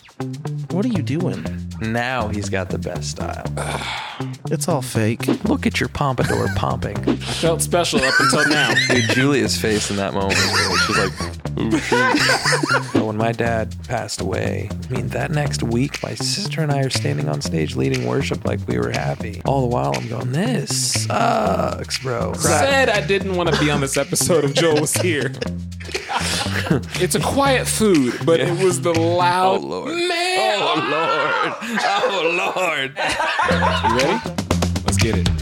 What are you doing? Now he's got the best style. It's all fake. Look at your pompadour pumping. I felt special up until now. Dude, Julia's face in that moment, she's like, ooh, shoot. But when my dad passed away, I mean, that next week, my sister and I are standing on stage leading worship like we were happy. All the while, I'm going, this sucks, bro. Said I didn't want to be on this episode if Joel was here. It's a quiet food, but it was the loud. Oh, Lord. Man. Oh, Lord. You ready? Let's get it.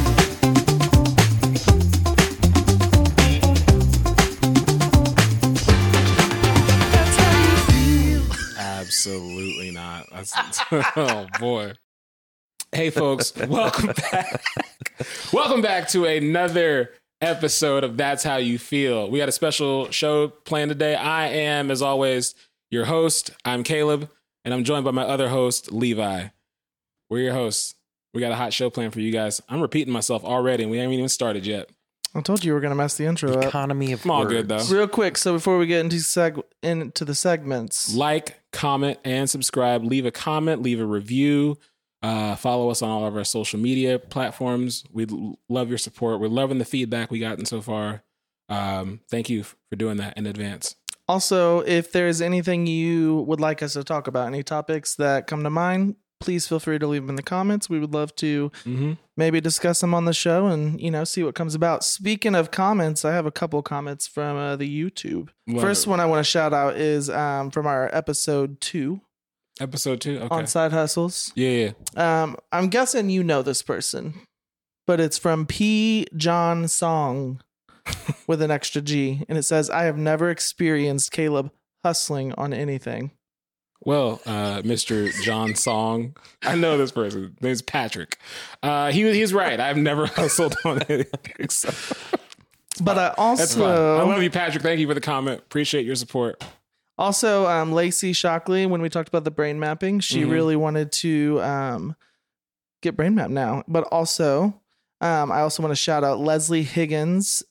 Absolutely not. Oh, boy. Hey, folks. Welcome back. Welcome back to another episode of That's How You Feel. We got a special show planned today. I am, as always, your host. I'm Caleb, and I'm joined by my other host, Levi. We're your hosts. We got a hot show planned for you guys. I'm repeating myself already, and we haven't even started yet. I told you we were going to mess the intro up. Economy of I'm all words. good, though. Real quick, so before we get into the segments, Like, comment, and subscribe. Leave a comment, leave a review. Follow us on all of our social media platforms. We love your support. We're loving the feedback we gotten so far. Thank you for doing that in advance. also, if there's anything you would like us to talk about, any topics that come to mind, please feel free to leave them in the comments. We would love to maybe discuss them on the show and, see what comes about. Speaking of comments, I have a couple comments from the YouTube. First one I want to shout out is from our episode 2. Episode 2? Okay. On Side Hustles. Yeah. I'm guessing you know this person, but it's from P. John Song with an extra G. And it says, I have never experienced Caleb hustling on anything. Well, Mr. John Song, I know this person. His name's Patrick. He's right. I've never hustled on anything. So. But I That's fine. I also, love you, Patrick. Thank you for the comment. Appreciate your support. Lacey Shockley, when we talked about the brain mapping, she really wanted to get brain mapped now. But also, I also want to shout out Leslie Higgins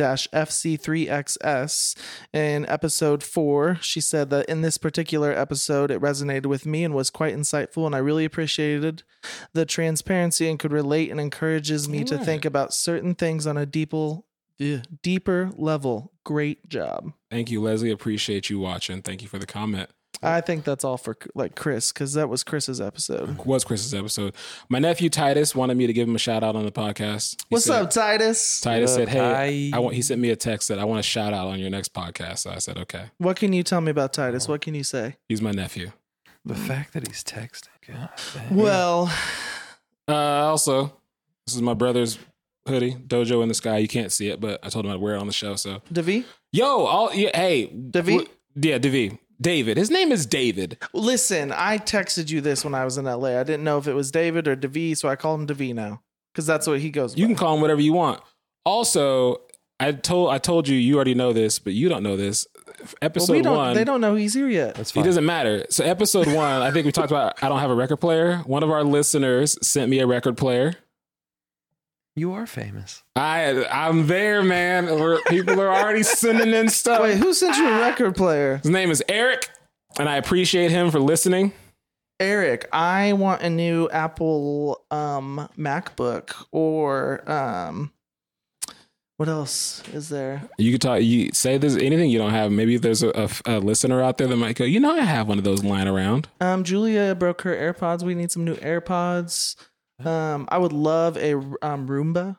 FC3XS in episode 4. She said that in this particular episode, it resonated with me and was quite insightful, and I really appreciated the transparency and could relate and encourages me to think about certain things on a deeper level. Great job. Thank you, Leslie. Appreciate you watching. Thank you for the comment. I think that's all for Chris, because that was Chris's episode. Was Chris's episode. My nephew Titus wanted me to give him a shout out on the podcast. What's up, Titus? Titus said, "Hey, he sent me a text that I want a shout out on your next podcast." So I said, "Okay." What can you tell me about Titus? What can you say? He's my nephew. The fact that he's texting. God, Well, also, this is my brother's hoodie, Dojo in the Sky. You can't see it, but I told him I'd wear it on the show. So, Davi? Hey, Davi? Yeah, Davi. David. His name is David. Listen, I texted you this when I was in LA. I didn't know if it was David or Davi, so I call him Davi now because that's what he goes by. You can call him whatever you want. Also, I told you, you already know this, but you don't know this. Episode 1. They don't know he's here yet. That's fine. It doesn't matter. So episode 1, I think we talked about I don't have a record player. One of our listeners sent me a record player. You are famous. I'm there, man. People are already sending in stuff. Wait, who sent you a record player? His name is Eric, and I appreciate him for listening. Eric, I want a new Apple MacBook or what else is there? You could talk. You say there's anything you don't have. Maybe there's a listener out there that might go, I have one of those lying around. Julia broke her AirPods. We need some new AirPods. I would love a Roomba.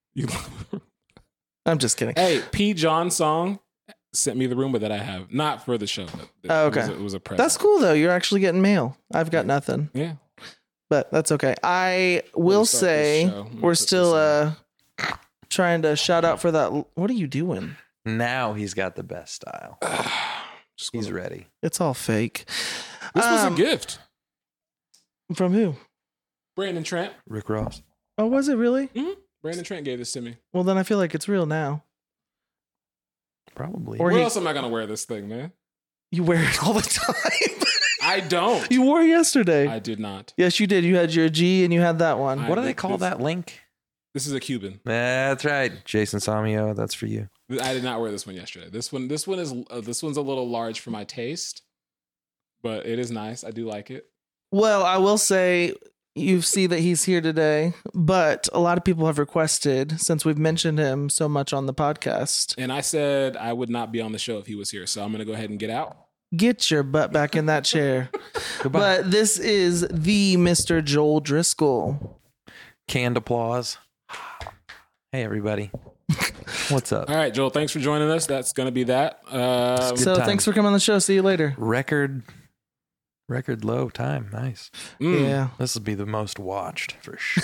I'm just kidding. Hey, P. John Song sent me the Roomba that I have, not for the show. Okay. It was a present. That's cool though. You're actually getting mail. I've got nothing. Yeah. But that's okay. I will say we're still trying to shout out for that. What are you doing? Now he's got the best style. He's ready. It's all fake. This was a gift. From who? Brandon Trent. Rick Ross. Oh, was it really? Mm-hmm. Brandon Trent gave this to me. Well, then I feel like it's real now. Probably. Or Where else am I going to wear this thing, man? You wear it all the time. I don't. You wore it yesterday. I did not. Yes, you did. You had your G and you had that one. What do they call that link? This is a Cuban. That's right. Jason Samio, that's for you. I did not wear this one yesterday. This one's a little large for my taste. but it is nice. I do like it. Well, I will say you see that he's here today, but a lot of people have requested, since we've mentioned him so much on the podcast, And I said I would not be on the show if he was here. So I'm going to go ahead and get out. get your butt back in that chair. Goodbye. But this is the Mr. Joel Driscoll. Canned applause. Hey, everybody. What's up? All right, Joel, thanks for joining us. That's going to be that. Good So time. thanks for coming on the show. See you later. Record low time. Nice. Yeah. This will be the most watched for sure.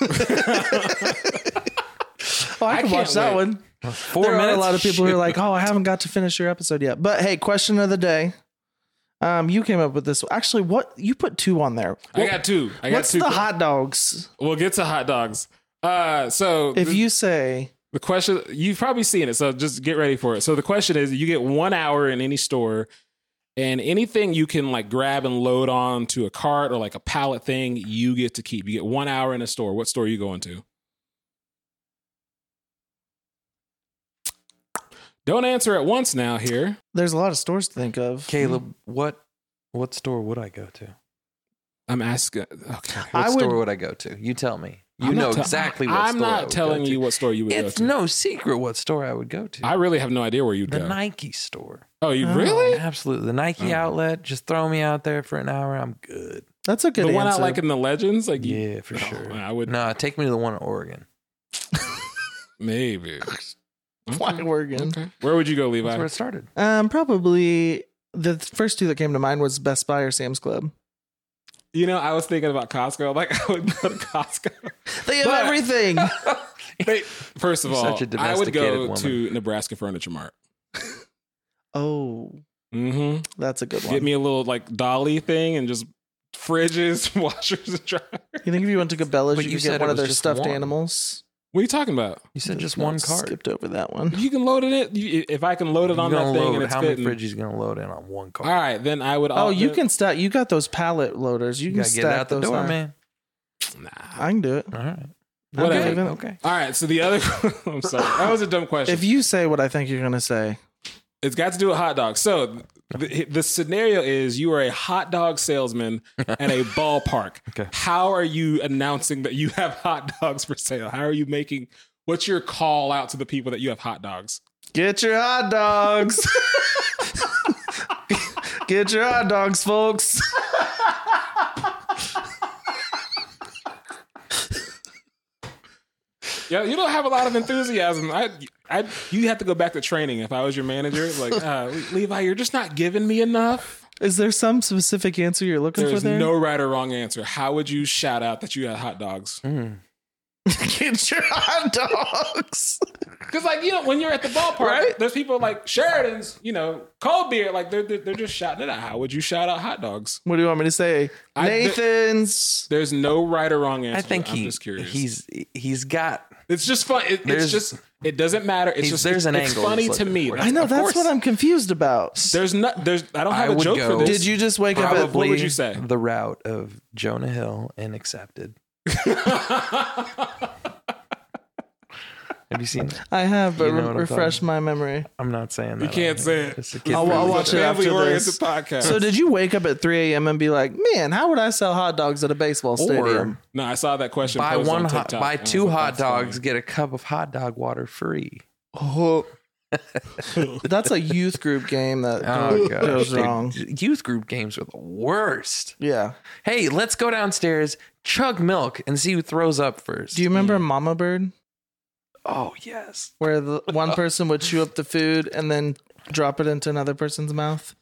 Oh, I can can't watch that wait. one. 4 There minutes. are a lot of people who are Shit. like, "Oh, I haven't got to finish your episode yet." But hey, question of the day. You came up with this. Actually, what you put 2 on there? I got 2. What's the hot dogs? We'll get to hot dogs. So If you say the question, you've probably seen it, so just get ready for it. So the question is, you get 1 hour in any store, and anything you can like grab and load on to a cart or like a pallet thing, you get to keep. You get 1 hour in a store. What store are you going to? Don't answer at once now here. there's a lot of stores to think of. Caleb, what store would I go to? I'm asking. Okay. I What would- store would I go to? You tell me. You I'm know not te- exactly what I'm store I not would telling go to. you what store you would It's go to. no secret what store I would go to. I really have no idea where you'd the go. Nike store. Oh, you really? Absolutely. The Nike outlet. Just throw me out there for an hour. I'm good. That's a good The one answer. out like in the Legends? Like Yeah, for sure. I would No, take me to the one in Oregon. maybe. Why Oregon? Okay. Where would you go, Levi? That's where it started. Probably the first 2 that came to mind was Best Buy or Sam's Club. You know, I was thinking about Costco. Like, I would go to Costco. They have But- everything. First of You're all, such a I would go domesticated to Nebraska Furniture Mart. Oh, Mm-hmm. that's a good one. Get me a little like dolly thing and just fridges, washers, and dryers. You think if you went to Cabela's, But you you could said get one it of was their just stuffed one. animals? What are you talking about? You said just No, one cart. Skipped over that one. You can load it in. If I can load it on You're that gonna thing load- and it's how many fitting. fridges you gonna load in on one cart? All right, then I would. Oh, you then- can stack. You got those pallet loaders. You You can gotta get stack it out the those door, high. man. Nah. I can do it. All right. Whatever. Okay. All right. So the other. I'm sorry. That was a dumb question. If you say what I think you're gonna say, It's got to do with hot dogs. So the scenario is you are a hot dog salesman at a ballpark. Okay. How are you announcing that you have hot dogs for sale? How are you making? What's your call out to the people that you have hot dogs? get your hot dogs. Get your hot dogs, folks. Yeah, you don't have a lot of enthusiasm. You have to go back to training. If I was your manager, like Levi, you're just not giving me enough. Is there some specific answer you're looking There's for there? no right or wrong answer. How would you shout out that you had hot dogs? Get your hot dogs. Because, like, you know, when you're at the ballpark, Right? there's people like Sheridan's, you know, cold beer. Like, they're just shouting it out. How would you shout out hot dogs? What do you want me to say? I- Nathan's. There's no right or wrong answer. I think I'm just curious. he's got. It's just fun. It's There's- just, it doesn't matter. It's just, there's an it's angle funny he's to looking me. for. I know, Of that's course. what I'm confused about. I don't have I a would joke go- for this. Did you just wake up Probably. at What would you say? The route of Jonah Hill and Accepted. Have you seen it? I have, but You know what I'm refresh talking my memory. I'm not saying that. You can't on say here. it. It's a kid I'll friendly watch show. it after family-oriented this. podcast. So did you wake up at 3 a.m. and be like, man, how would I sell hot dogs at a baseball stadium? No, I saw that question. Buy posted on one TikTok, buy and I was two like, hot that's dogs, funny. get a cup of hot dog water free. Oh. That's a youth group game that Oh gosh, goes dude. wrong. Youth group games are the worst. Yeah. Hey, let's go downstairs, chug milk, and see who throws up first. Do you remember Mama Bird? Oh yes. Where the one person would chew up the food and then drop it into another person's mouth?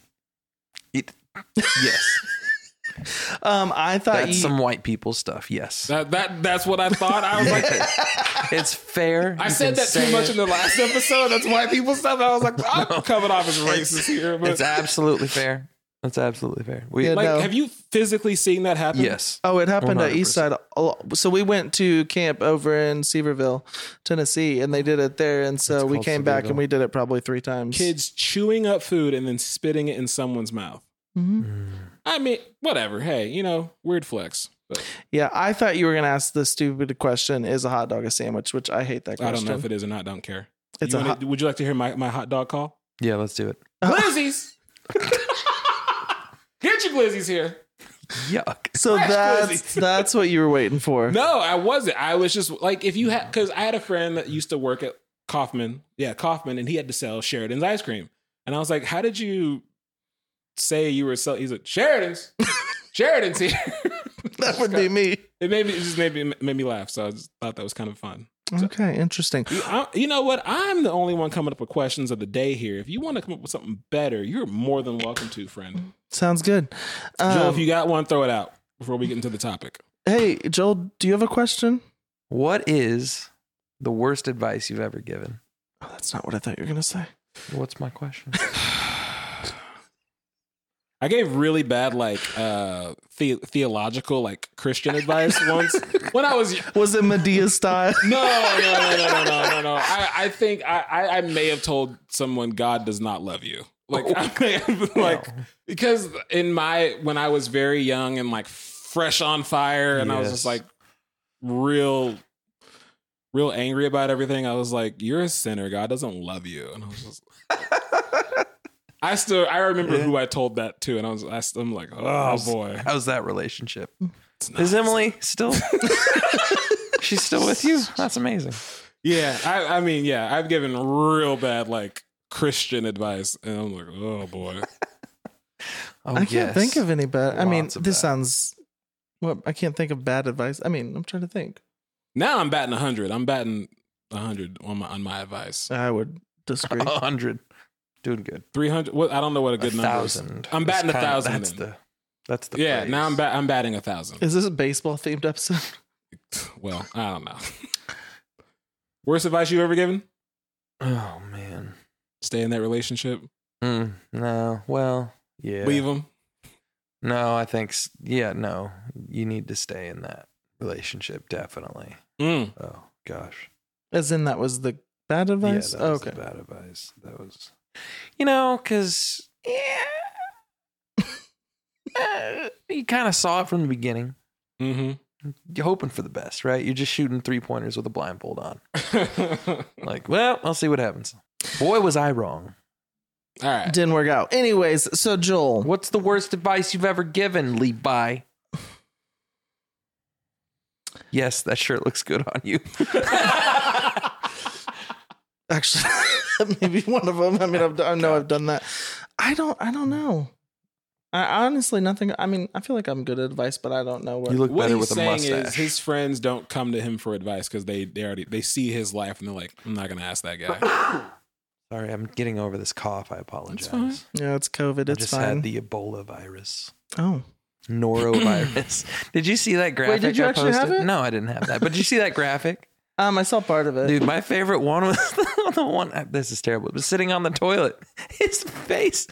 Yes. I thought That's some white people stuff. Yes. That's what I thought. I was like, It's fair. I You said can that say too much it. in the last episode. That's white people stuff. I was like, I'm coming off as racist here. But It's absolutely fair. That's absolutely fair. We Yeah, like, no. have you physically seen that happen? yes. Oh, it happened at 100%. Eastside. So we went to camp over in Seaverville, Tennessee, and they did it there. And so It's we called came back Seaverville. and we did it probably 3 times. Kids chewing up food and then spitting it in someone's mouth. Mhm. I mean, whatever. Hey, you know, weird flex. But Yeah, I thought you were going to ask the stupid question, is a hot dog a sandwich? Which I hate that I question. don't know if it is or not. Don't care. It's You a wanna- hot- Would you like to hear my hot dog call? Yeah, let's do it. Lizzie's. Get your glizzies here. Yuck. So that's what you were waiting for. No, I wasn't. I was just like, if you had, because I had a friend that used to work at Kaufman, and he had to sell Sheridan's ice cream. And I was like, how did you say you were selling? He's like, Sheridan's here. That would be me. It just made me laugh. So I just thought that was kind of fun. Okay, interesting. You know what? I'm the only one coming up with questions of the day here. If you want to come up with something better, you're more than welcome to, friend. Sounds good. Joel, if you got one, throw it out before we get into the topic. Hey, Joel, do you have a question? What is the worst advice you've ever given? Oh, that's not what I thought you were going to say. What's my question? I gave really bad, like, theological, like, Christian advice once when I was... Was it Medea style? No. I think I may have told someone God does not love you. Like, I may have, like, because when I was very young and, like, fresh on fire, and I was just, like, real angry about everything. I was like, you're a sinner. God doesn't love you. And I was just... I remember who I told that to, and I'm like, oh boy. How's that relationship? Is Emily still? She's still with you? That's amazing. Yeah, I mean, yeah, I've given real bad, like, Christian advice, and I'm like, oh boy. I can't think of any bad. I mean, this sounds. Well, I can't think of bad advice. I mean, I'm trying to think. Now I'm batting 100. I'm batting 100 on my advice. I would disagree. 100. Doing good. 300. What? I don't know what a good number is. 1,000. I'm batting 1,000. That's the. Yeah. praise. Now I'm batting 1,000. Is this a baseball themed episode? Well, I don't know. Worst advice you ever given? Oh man. Stay in that relationship. No. Well, yeah. Leave them. No, I think. No. You need to stay in that relationship. Definitely. Oh gosh. As in, that was the bad advice? Yeah, that was okay. the bad advice. That was, because you kind of saw it from the beginning. Mm-hmm. You're hoping for the best, right? You're just shooting 3-pointers with a blindfold on. Like, well, I'll see what happens. Boy, was I wrong. All right. Didn't work out. Anyways, so Joel. What's the worst advice you've ever given, Levi? Yes, that shirt looks good on you. Actually, maybe one of them. I mean, I've done that. I don't know. I honestly, nothing. I mean, I feel like I'm good at advice, but I don't know what. You look What better he's with a saying mustache. is his friends don't come to him for advice because they see his life and they're like, I'm not gonna ask that guy. Sorry, I'm getting over this cough. I apologize. fine. Yeah, it's COVID. I It's just fine. had the Ebola virus. Oh, Norovirus. Did you see that graphic? did you I actually have posted? it? No, I didn't have that. But did you see that graphic? I saw part of it. Dude, my favorite one was the one. This is terrible. But sitting on the toilet, his face.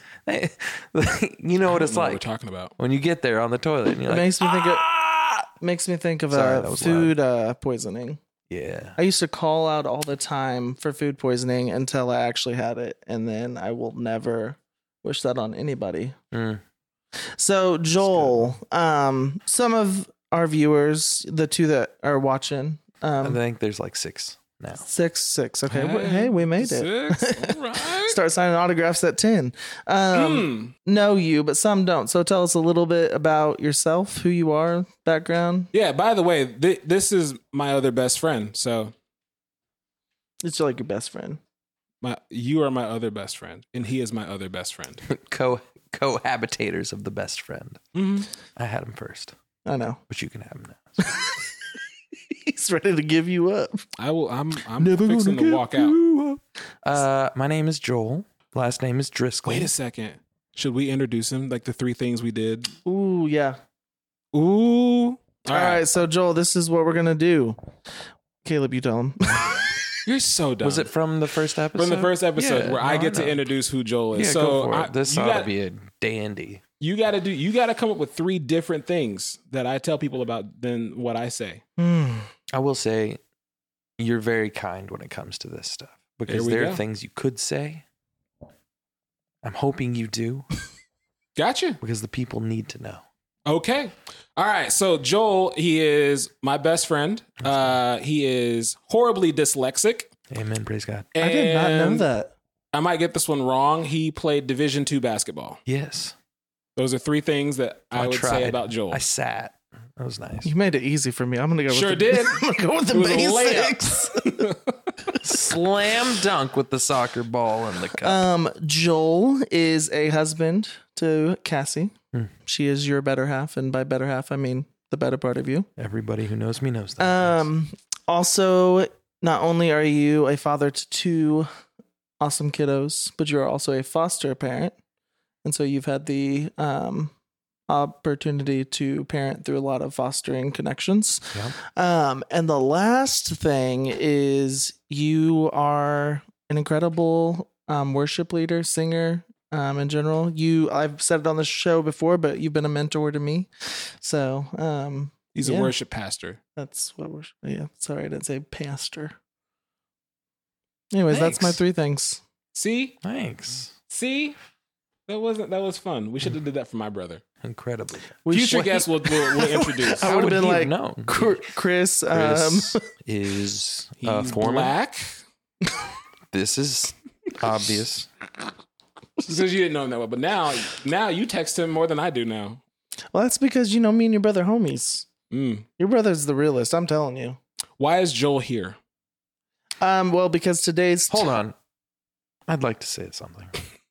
You know what it's What we're like talking about. when you get there on the toilet. And you're It like, makes me think of Sorry, that was food poisoning. yeah. I used to call out all the time for food poisoning until I actually had it, and then I will never wish that on anybody. So Joel, some of our viewers, the two that are watching, I think there's like 6 now. six. Okay, hey, we made it. 6. All right. Start signing autographs at 10. Know you, but some don't. So tell us a little bit about yourself, who you are, background. Yeah. By the way, this is my other best friend. So It's like your best friend. you are my other best friend, and he is my other best friend. Cohabitators of the best friend. Mm-hmm. I had him first, I know. but you can have him now. He's ready to give you up. I'm fixing to walk out. My name is Joel. Last name is Driscoll. Wait a second. Should we introduce him? Like the 3 things we did? Ooh, yeah. Ooh. All right. So Joel, this is what we're gonna do. Caleb, you tell him. You're so dumb. Was it from the first episode? from the first episode Yeah, where I no, get to know. introduce who Joel is? Yeah, so go for it. This ought to be a dandy. you got to come up with 3 different things that I tell people about than what I say. I will say you're very kind when it comes to this stuff because we there go. are things you could say. I'm hoping you do Gotcha. because the people need to know. Okay. All right. So Joel, he is my best friend. He is horribly dyslexic. Amen. Praise God. I did not know And that. I might get this one wrong. He played Division II basketball. Yes. Those are 3 things that I would say about Joel. I sat. That was nice. You made it easy for me. I'm gonna go. Sure with the, did. I'm gonna go with the basics. Slam dunk with the soccer ball in the cup. Joel is a husband to Cassie. She is your better half, and by better half, I mean the better part of you. Everybody who knows me knows that. Also, not only are you a father to 2 awesome kiddos, but you're also a foster parent, and so you've had the opportunity to parent through a lot of fostering connections. Yep. And the last thing is you are an incredible worship leader, singer. In general, I've said it on the show before, but you've been a mentor to me. So, He's a worship pastor. That's what worship. Yeah. Sorry, I didn't say pastor. Anyways, Thanks. that's my 3 things. See? Thanks. See? That was fun. We should have did that for my brother. Incredibly. Future guests will introduce. I would have been like, no. Chris, Chris is He's foreman. black. This is obvious. Because you didn't know him that well. But now you text him more than I do now. Well, that's because, me and your brother homies. Your brother's the realist, I'm telling you. Why is Joel here? Well, because today's... Hold on. I'd like to say something.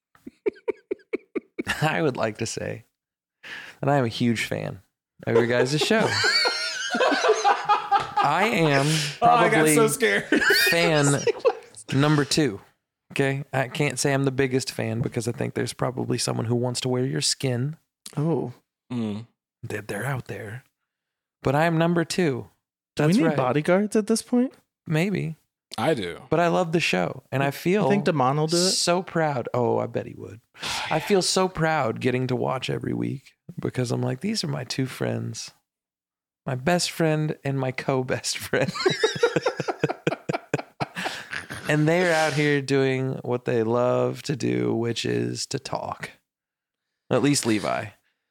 I would like to say that I am a huge fan of your guys' show. I am probably I got so scared. fan number 2. Okay? I can't say I'm the biggest fan because I think there's probably someone who wants to wear your skin. Oh. They're out there. But I am number 2. Do we need bodyguards at this point? Maybe. I do. But I love the show. And I feel I think Damon will do it. So proud. Oh, I bet he would. I feel so proud getting to watch every week because I'm like, these are my 2 friends. My best friend and my co-best friend. And they're out here doing what they love to do, which is to talk. At least Levi.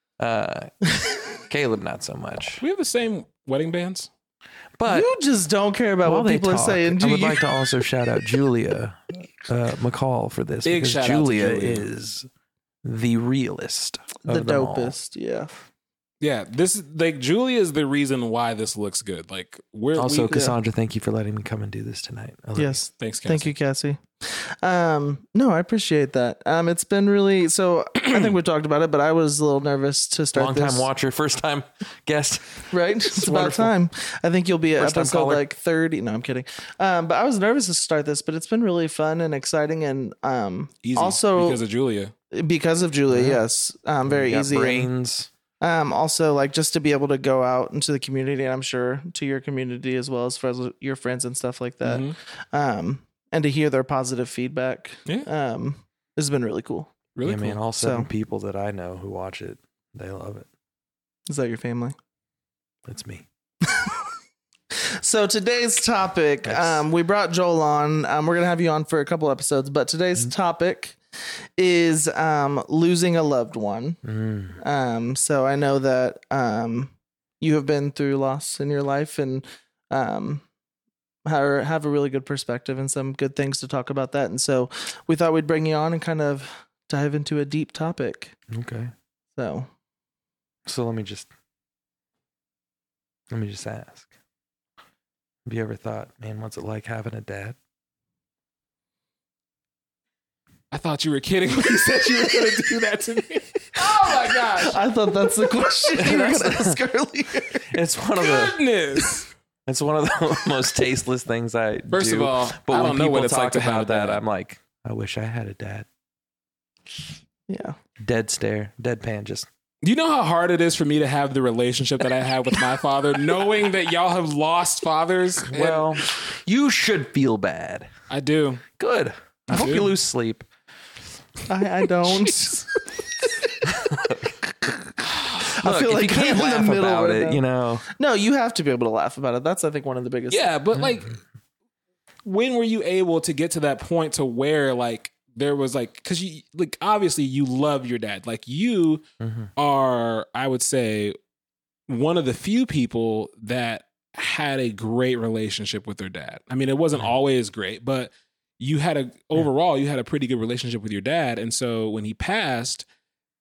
Caleb, not so much. We have the same wedding bands. But you just don't care about what people are saying, do I would you? like to also shout out Julia McCall for this. Big because shout out to Julia Julia. is the realist. The of them all. dopest, yeah. Yeah, this is like Julia is the reason why this looks good. Like Also, Cassandra, thank you for letting me come and do this tonight. I love Yes. Thanks, Cassie. Thank you, Cassie. No, I appreciate that. It's been really, so I think we talked about it, but I was a little nervous to you. start Long this. time watcher, first time guest. Right? It's about wonderful. time. I think you'll be at First time episode caller. like 30. No, I'm kidding. But I was nervous to start this, but it's been really fun and exciting. And Easy also because of Julia. because of Julia, yes. Very You got easy. And, brains. also like just to be able to go out into the community, and I'm sure to your community as well as far as your friends and stuff like that. Mhm. And to hear their positive feedback. Yeah. Has been really cool. Really Yeah, cool. man, all 7 So- people that I know who watch it, they love it. Is that your family? It's me. So today's topic, Yes. we brought Joel on. We're going to have you on for a couple episodes, but today's topic is losing a loved one. So I know that you have been through loss in your life and have a really good perspective and some good things to talk about that. And so we thought we'd bring you on and kind of dive into a deep topic. Okay. So So let me just ask. Have you ever thought, man, what's it like having a dad? I thought you were kidding when you said you were going to do that to me. Oh my gosh. I thought that's the question you were going to ask earlier. It's one of the Goodness. it's one of the most tasteless things I First do. of all, but I when don't know people what it's talk like to have about a that, dad. I'm like, I wish I had a dad. Yeah. Dead stare, deadpan, just Do you know how hard it is for me to have the relationship that I have with my father, knowing that y'all have lost fathers? And well, you should feel bad. I do. Good. I hope do. you lose sleep. I don't. Look, feel if like you can't I'm in the laugh middle about right it, now. you know. No, you have to be able to laugh about it. That's, I think, one of the biggest. Yeah, but like, when were you able to get to that point to where like there was like, because you like obviously you love your dad, like you are, I would say, one of the few people that had a great relationship with their dad. I mean, it wasn't always great, but you had overall you had a pretty good relationship with your dad, and so when he passed,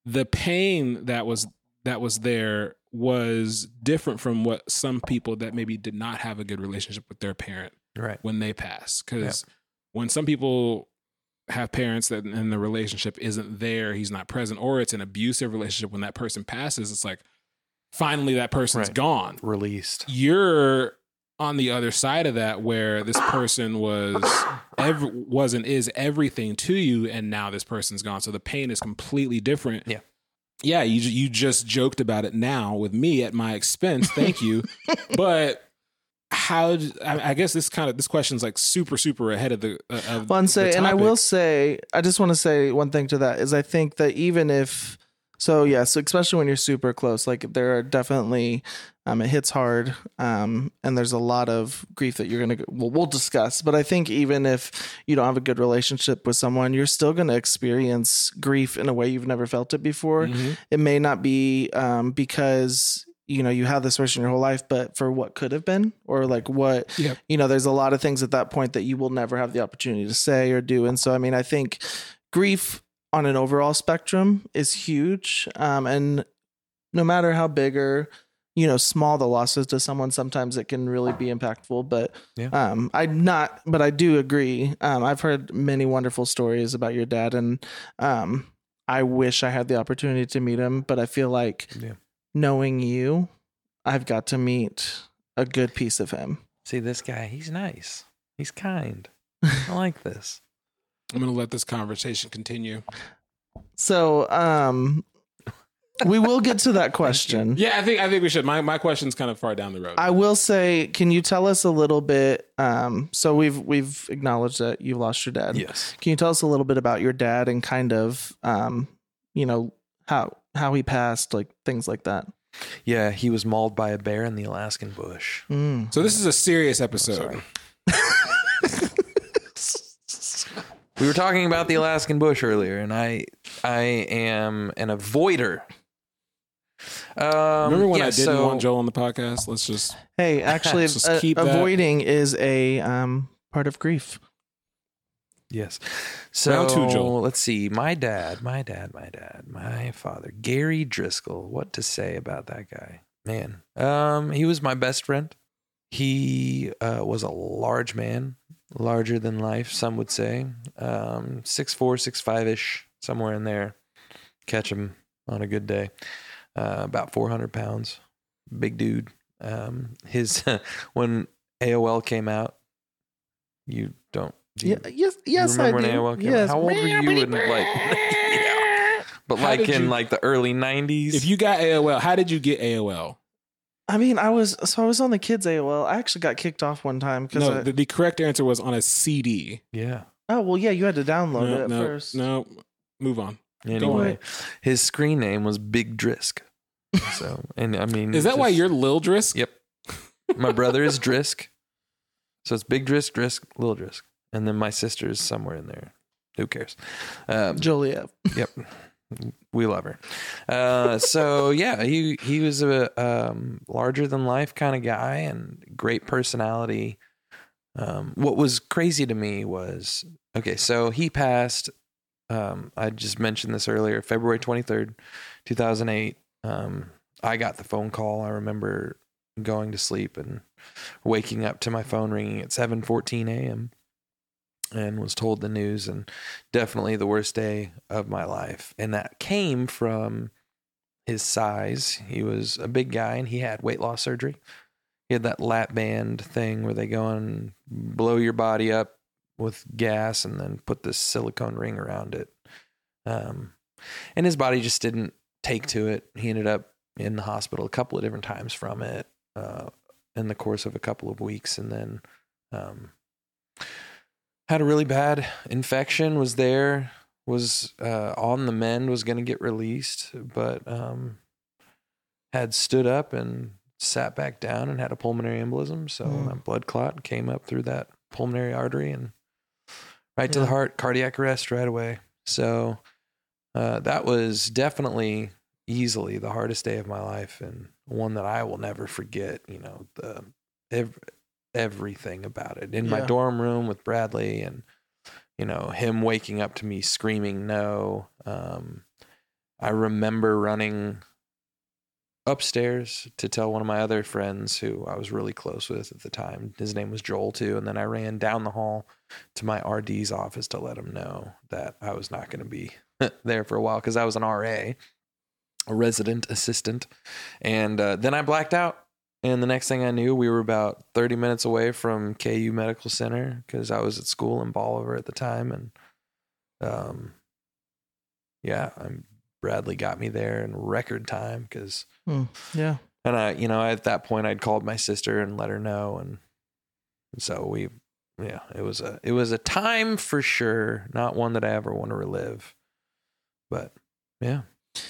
the pain that was there was different from what some people that maybe did not have a good relationship with their parent when they pass. Because when some people have parents that and the relationship isn't there, he's not present, or it's an abusive relationship, when that person passes, it's like finally that person's gone, released. You're on the other side of that, where this person was and is everything to you, and now this person's gone. So the pain is completely different. Yeah, you just joked about it now with me at my expense. Thank you. But I guess this question's like super ahead of the topic. And I will say, I just want to say one thing to that is I think that even if so especially when you're super close, like there are definitely it hits hard, and there's a lot of grief that you're gonna we'll discuss. But I think even if you don't have a good relationship with someone, you're still gonna experience grief in a way you've never felt it before. Mm-hmm. It may not be because you have this person your whole life, but for what could have been, or like what, there's a lot of things at that point that you will never have the opportunity to say or do. And so, I mean, I think grief on an overall spectrum is huge. And no matter how big or, small the losses to someone, sometimes it can really be impactful, but, but I do agree. I've heard many wonderful stories about your dad, and, I wish I had the opportunity to meet him, but I feel like, knowing you, I've got to meet a good piece of him. See, this guy, he's nice. He's kind. I like this. I'm going to let this conversation continue. So, we will get to that question. Yeah, I think we should. My question's kind of far down the road. I will say, can you tell us a little bit? So we've acknowledged that you lost your dad. Yes. Can you tell us a little bit about your dad and kind of, how he passed, like things like that? Yeah, he was mauled by a bear in the Alaskan bush. So this is a serious episode. We were talking about the Alaskan bush earlier, and I am an avoider. Remember when I didn't want Joel on the podcast? Let's just actually keep avoiding is a part of grief. Yes. So Round two, Joel. Let's see. My father, Gary Driscoll. What to say about that guy? Man, he was my best friend. He was a large man, larger than life, some would say. 6'4", 6'5"-ish, somewhere in there. Catch him on a good day. About 400 pounds. Big dude. His when AOL came out, you don't. Yes, remember I when do. AOL came out? How old were you? But like in like the early 90s. If you got AOL, how did you get AOL? I mean, I was on the kids' AOL. I actually got kicked off one time because the correct answer was on a CD. Yeah. Oh well, yeah, you had to download it first. No, move on. Anyway, his screen name was Big Drisk. So, and I mean, is that why you're Lil Drisk? Yep. My brother is Drisk, so it's Big Drisk, Lil Drisk. And then my sister is somewhere in there. Who cares? Joliet. Yep. We love her. So yeah, he was a larger than life kind of guy and great personality. What was crazy to me was, so he passed, I just mentioned this earlier, February 23rd, 2008. I got the phone call. I remember going to sleep and waking up to my phone ringing at 7:14 a.m. and was told the news, and definitely the worst day of my life. And that came from his size. He was a big guy and he had weight loss surgery. He had that lap band thing where they go and blow your body up with gas and then put this silicone ring around it. And his body just didn't take to it. He ended up in the hospital a couple of different times from it in the course of a couple of weeks. And then had a really bad infection, was on the mend, was going to get released, but had stood up and sat back down and had a pulmonary embolism. So a blood clot came up through that pulmonary artery and right to the heart, cardiac arrest right away. So that was definitely easily the hardest day of my life, and one that I will never forget. Everything about it in my dorm room with Bradley, and him waking up to me screaming no. I remember running upstairs to tell one of my other friends who I was really close with at the time. His name was Joel too. And then I ran down the hall to my RD's office to let him know that I was not going to be there for a while because I was an RA, a resident assistant. And then I blacked out. And the next thing I knew, we were about 30 minutes away from KU Medical Center because I was at school in Bolivar at the time. And Bradley got me there in record time because, yeah. And at that point I'd called my sister and let her know. And so it was a time for sure. Not one that I ever want to relive, but yeah.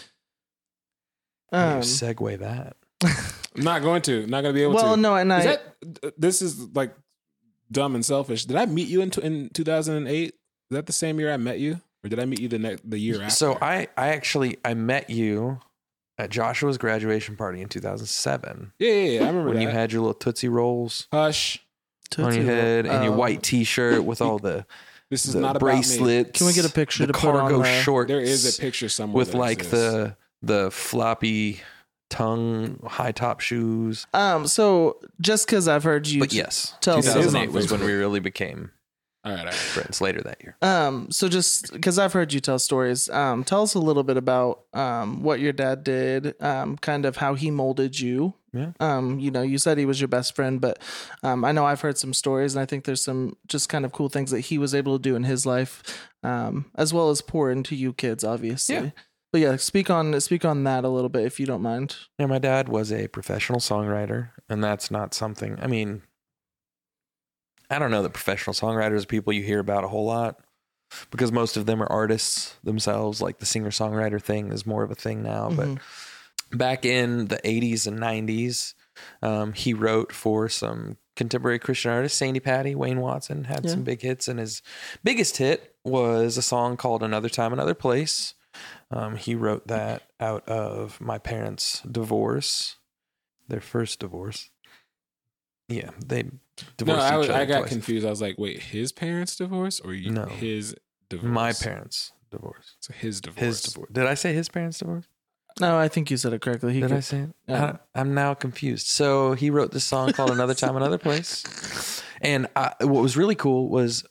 Segue that. I'm not going to be able to. Well, no, and this is like dumb and selfish. Did I meet you in 2008? Is that the same year I met you? Or did I meet you the year after? So I met you at Joshua's graduation party in 2007. Yeah, I remember when you had your little Tootsie Rolls Hush on your head and your white T-shirt with all the this is not bracelets. About me. Can we get a picture the to cargo put on shorts? There is a picture somewhere with like the floppy tongue high top shoes. So just because I've heard you, but yes, tell 2008 was when we really became. All right. Friends later that year. So just because I've heard you tell stories, tell us a little bit about what your dad did, kind of how he molded you. Yeah. You said he was your best friend, but I know I've heard some stories, and I think there's some just kind of cool things that he was able to do in his life, as well as pour into you kids, obviously. Yeah. But yeah, speak on that a little bit if you don't mind. Yeah, my dad was a professional songwriter, and that's not something. I mean, I don't know that professional songwriters are people you hear about a whole lot because most of them are artists themselves. Like the singer-songwriter thing is more of a thing now. Mm-hmm. But back in the 80s and 90s, he wrote for some contemporary Christian artists. Sandy Patty, Wayne Watson had some big hits. And his biggest hit was a song called Another Time, Another Place. He wrote that out of my parents' divorce, their first divorce. Yeah, they divorced each other I got twice. confused. I was like, wait, his parents' divorce or his divorce? My parents' divorce. So his divorce. His divorce. Did I say his parents' divorce? No, I think you said it correctly. Did I say it? Yeah. I'm now confused. So he wrote this song called Another Time, Another Place. And what was really cool was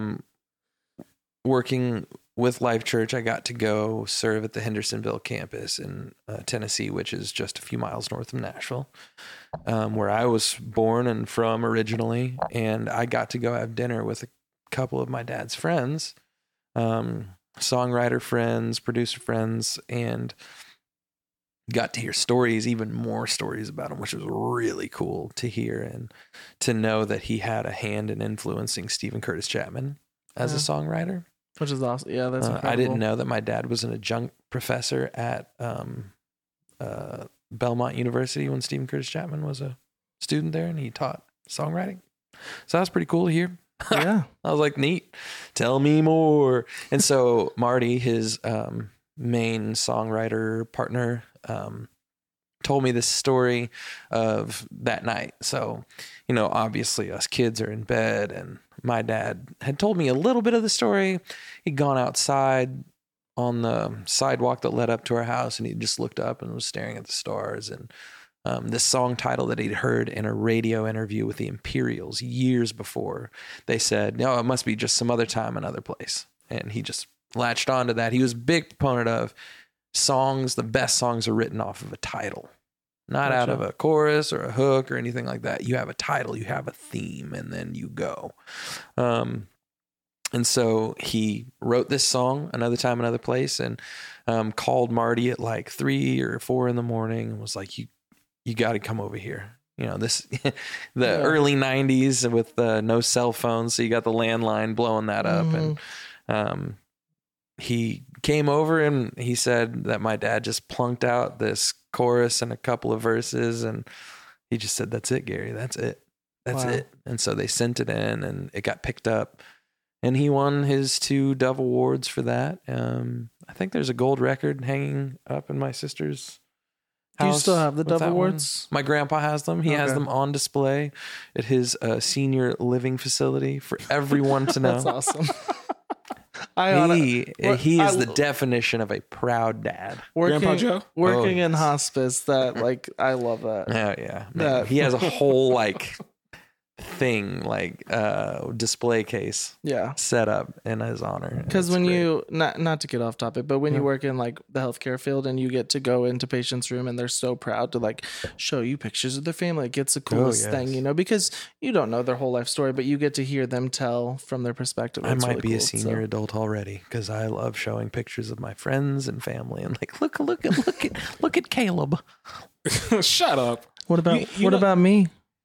working with Life Church. I got to go serve at the Hendersonville campus in Tennessee, which is just a few miles north of Nashville, where I was born and from originally. And I got to go have dinner with a couple of my dad's friends, songwriter friends, producer friends, and got to hear stories, even more stories about him, which was really cool to hear and to know that he had a hand in influencing Stephen Curtis Chapman as a songwriter. Which is awesome. Yeah, that's incredible. I didn't know that my dad was an adjunct professor at Belmont University when Stephen Curtis Chapman was a student there, and he taught songwriting. So that was pretty cool to hear. Yeah. I was like, neat. Tell me more. And so Marty, his main songwriter partner, told me this story of that night. So, obviously us kids are in bed, and my dad had told me a little bit of the story. He'd gone outside on the sidewalk that led up to our house, and he just looked up and was staring at the stars. And this song title that he'd heard in a radio interview with the Imperials years before, they said, no, it must be just some other time, another place. And he just latched onto that. He was a big proponent of songs. The best songs are written off of a title, not out of a chorus or a hook or anything like that. You have a title, you have a theme, and then you go. And so he wrote this song, Another Time, Another Place, and called Marty at like 3 or 4 in the morning and was like, you got to come over here. Early 90s with no cell phones. So you got the landline blowing that up. Mm-hmm. And he came over and he said that my dad just plunked out this chorus and a couple of verses. And he just said, that's it, Gary. That's it. That's it. And so they sent it in and it got picked up. And he won his 2 Dove Awards for that. I think there's a gold record hanging up in my sister's house. Do you still have the Dove Awards? My grandpa has them. He has them on display at his senior living facility for everyone to know. That's awesome. He is the definition of a proud dad. Grandpa Joe? Working in hospice, that like I love that. Oh yeah, man. He has a whole like thing, like display case, set up in his honor. Because when you not to get off topic, but when you work in like the healthcare field and you get to go into patients' room and they're so proud to like show you pictures of their family, it gets the coolest thing, you know, because you don't know their whole life story, but you get to hear them tell from their perspective. I might be a senior adult already because I love showing pictures of my friends and family and like look at Caleb. Shut up. What about me?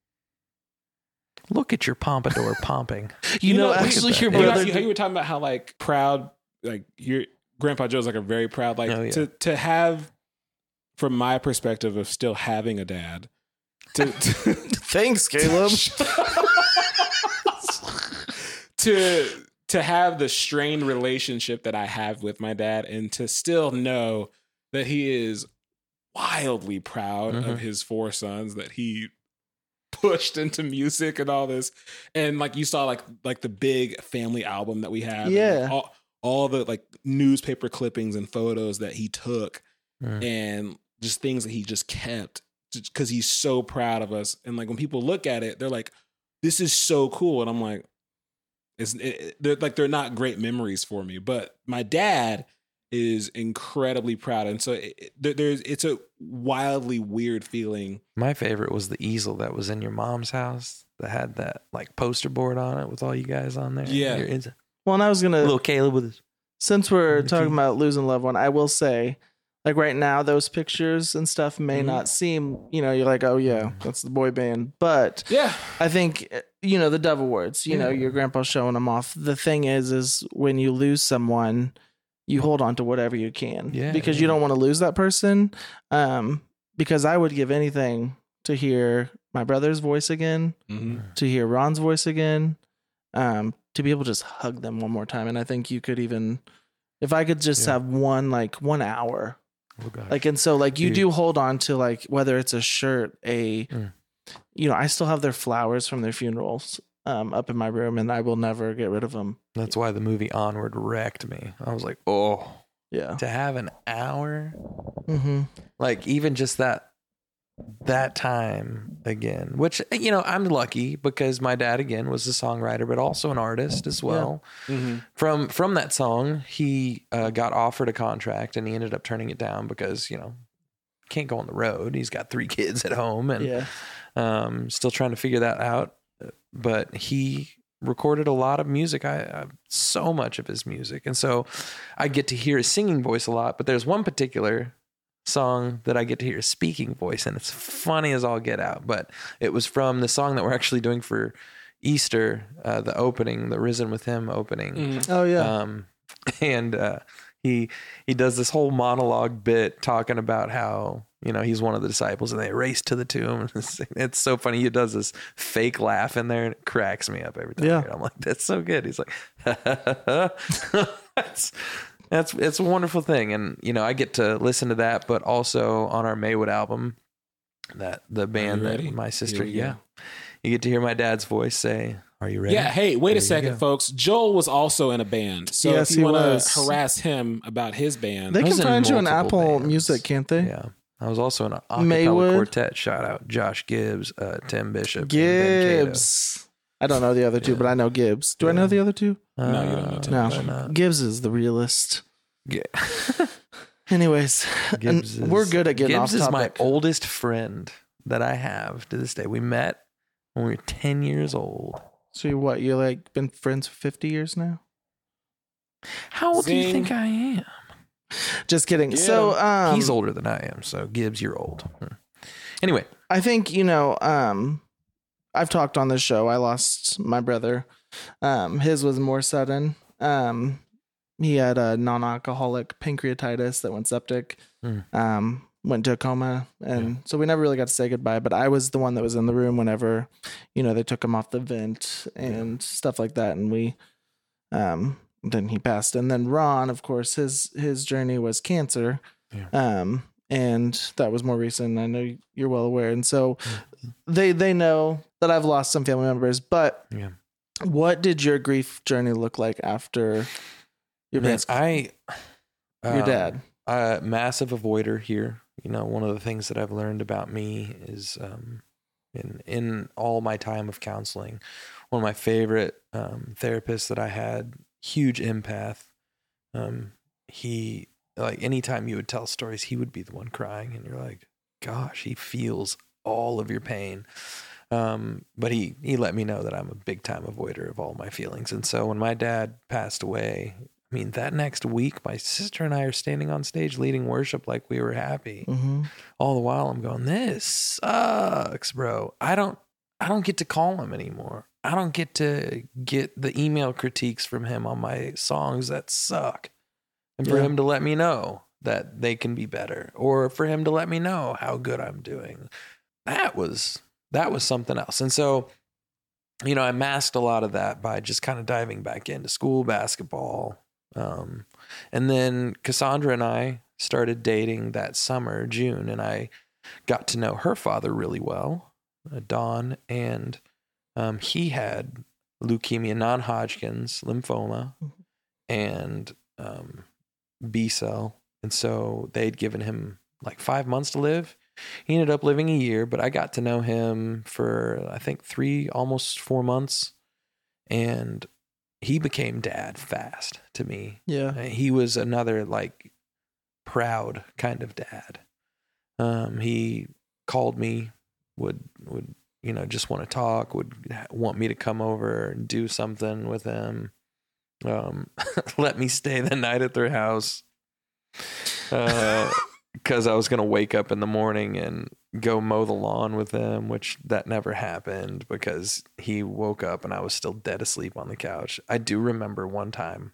Look at your pompadour pumping. You know actually your brother. You were talking about how like proud, like your Grandpa Joe's like a very proud, like to have, from my perspective of still having a dad. Thanks, Caleb. to have the strained relationship that I have with my dad, and to still know that he is wildly proud of his 4 sons that he pushed into music and all this, and like you saw like the big family album that we have, and like all the like newspaper clippings and photos that he took, and just things that he just kept because he's so proud of us. And like when people look at it, they're like, "This is so cool," and I'm like, they're not great memories for me, but my dad is incredibly proud, and so it's a wildly weird feeling. My favorite was the easel that was in your mom's house that had that like poster board on it with all you guys on there. Yeah. Well, and I was gonna little Caleb with his. Since we're talking about losing a loved one, I will say, like right now, those pictures and stuff may not seem, you know, you're like, oh yeah, that's the boy band, but I think, you know, the Dove Awards, you know, your grandpa's showing them off. The thing is when you lose someone, you hold on to whatever you can because you don't want to lose that person. Because I would give anything to hear my brother's voice again, to hear Ron's voice again, to be able to just hug them one more time. And I think you could even, if I could just have 1 hour, like, and so like you do hold on to like, whether it's a shirt, you know, I still have their flowers from their funerals up in my room, and I will never get rid of them. That's why the movie Onward wrecked me. I was like, oh, yeah, to have an hour, like even just that time again, which, you know, I'm lucky because my dad again was a songwriter, but also an artist as well. From that song, he got offered a contract and he ended up turning it down because, you know, can't go on the road. He's got 3 kids at home and still trying to figure that out. But he recorded a lot of music. I so much of his music. And so I get to hear his singing voice a lot, but there's one particular song that I get to hear his speaking voice, and it's funny as all get out. But it was from the song that we're actually doing for Easter, the opening, the Risen with Him opening. Oh yeah. And he does this whole monologue bit talking about how, you know, he's one of the disciples and they race to the tomb. It's so funny. He does this fake laugh in there and it cracks me up every time. Yeah. I'm like, that's so good. He's like, it's a wonderful thing. And, you know, I get to listen to that, but also on our Maywood album, that the band that my sister, you get to hear my dad's voice say, "Are you ready?" Yeah. Hey, wait a second, folks. Joel was also in a band. So if you want to harass him about his band, they can find you on Apple Music, can't they? Yeah. I was also in an a cappella quartet. Shout out Josh Gibbs, Tim Bishop, Gibbs. I don't know the other two, but I know Gibbs. Do I know the other two? No, you don't know Tim. No. Gibbs is the realist. Yeah. Anyways, we're good at getting off topic. Gibbs is my oldest friend that I have to this day. We met when we were 10 years old. So you like been friends for 50 years now? How old do you think I am? Just kidding. Yeah. So he's older than I am. So Gibbs, you're old. Anyway, I think, you know, I've talked on this show. I lost my brother. His was more sudden. He had a non-alcoholic pancreatitis that went septic. Went to a coma, and so we never really got to say goodbye, but I was the one that was in the room whenever, you know, they took him off the vent and stuff like that, and we then he passed. And then Ron, of course, his journey was cancer, and that was more recent. I know you're well aware, and so they know that I've lost some family members. But what did your grief journey look like after Your Man, your dad. Massive avoider here. You know, one of the things that I've learned about me is in all my time of counseling, one of my favorite therapists that I had, huge empath. He, like, anytime you would tell stories, he would be the one crying, and you're like, gosh, he feels all of your pain. But he let me know that I'm a big time avoider of all my feelings. And so when my dad passed away, I mean, that next week, my sister and I are standing on stage leading worship like we were happy. Mm-hmm. All the while I'm going, this sucks, bro. I don't get to call him anymore. I don't get to get the email critiques from him on my songs that suck. And for him to let me know that they can be better, or for him to let me know how good I'm doing. That was something else. And so, you know, I masked a lot of that by just kind of diving back into school basketball. And then Cassandra and I started dating that summer, June, and I got to know her father really well, Don, and he had leukemia, non-Hodgkin's lymphoma, and B cell. And so they'd given him like 5 months to live. He ended up living a year, but I got to know him for, I think, 3, almost 4 months. And he became dad fast to me. Yeah. He was another, like, proud kind of dad. He called me, would, you know, just want to talk, would want me to come over and do something with him. Let me stay the night at their house. Because I was going to wake up in the morning and go mow the lawn with him, which that never happened because he woke up and I was still dead asleep on the couch. I do remember one time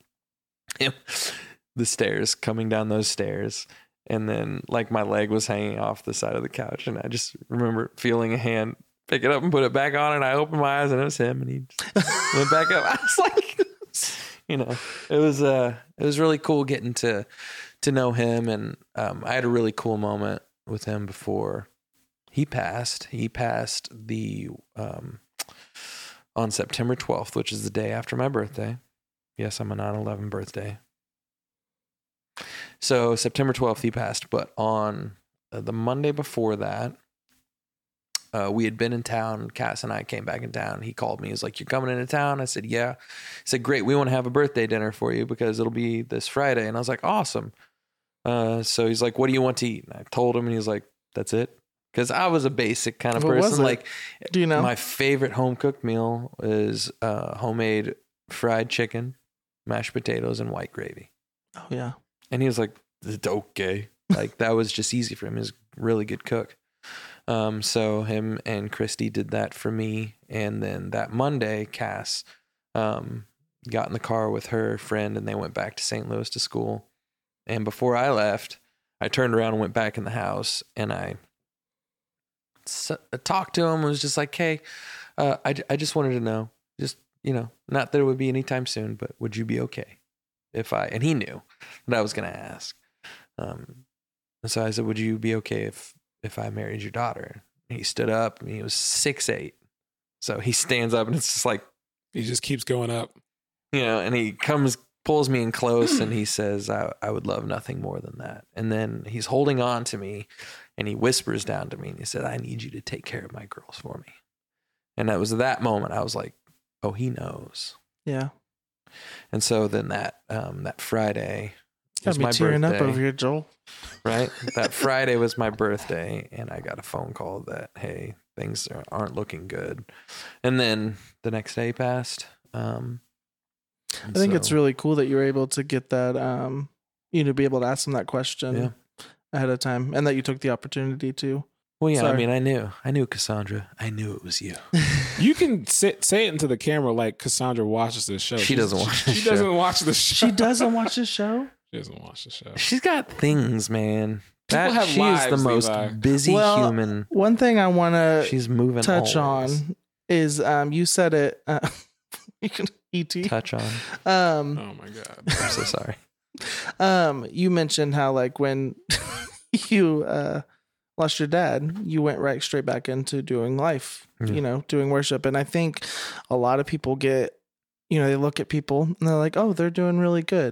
the stairs, coming down those stairs, and then like my leg was hanging off the side of the couch, and I just remember feeling a hand pick it up and put it back on, and I opened my eyes and it was him, and he just went back up. I was like, you know, it was really cool getting to know him. And I had a really cool moment with him before he passed. He passed on September 12th, which is the day after my birthday. Yes, I'm a 9/11 birthday. So September 12th, he passed. But on the Monday before that, we had been in town. Cass and I came back in town. He called me. He was like, "You're coming into town?" I said, "Yeah." He said, "Great. We want to have a birthday dinner for you because it'll be this Friday." And I was like, "Awesome." So he's like, "What do you want to eat?" And I told him, and he was like, "That's it." Because I was a basic kind of person. Like, do you know? My favorite home cooked meal is homemade fried chicken, mashed potatoes, and white gravy. Oh yeah. And he was like, "Okay." Like, that was just easy for him. He was a really good cook. So him and Christy did that for me. And then that Monday, Cass got in the car with her friend and they went back to St. Louis to school. And before I left, I turned around and went back in the house, and I talked to him and was just like, "Hey, I just wanted to know, just, you know, not that it would be anytime soon, but would you be okay if I," and he knew that I was going to ask. And so I said, "Would you be okay if I married your daughter?" And he stood up, and he was 6'8". So he stands up, and it's just like, he just keeps going up, you know, and he pulls me in close, and he says, I would love nothing more than that. And then he's holding on to me, and he whispers down to me, and he said, "I need you to take care of my girls for me." And it was that moment I was like, oh, he knows. Yeah. And so then that Friday was my tearing birthday. up over here, Joel. Right? That Friday was my birthday, and I got a phone call that, hey, things aren't looking good. And then the next day passed. I think it's really cool that you were able to get that, you know, be able to ask them that question ahead of time, and that you took the opportunity to. Well, yeah, Sorry. I mean, I knew Cassandra. I knew it was you. You can say it into the camera like Cassandra watches this show. She doesn't watch the show. She doesn't watch the show. She doesn't watch the show? She doesn't watch the show. She's got things, man. People have she lives, is the most Levi. busy human. One thing I want to She's moving. touch always. on is you said it. You can ET. Touch on. Oh my God. I'm so sorry. You mentioned how, like, when you lost your dad, you went right straight back into doing life, you know, doing worship. And I think a lot of people get, you know, they look at people and they're like, oh, they're doing really good.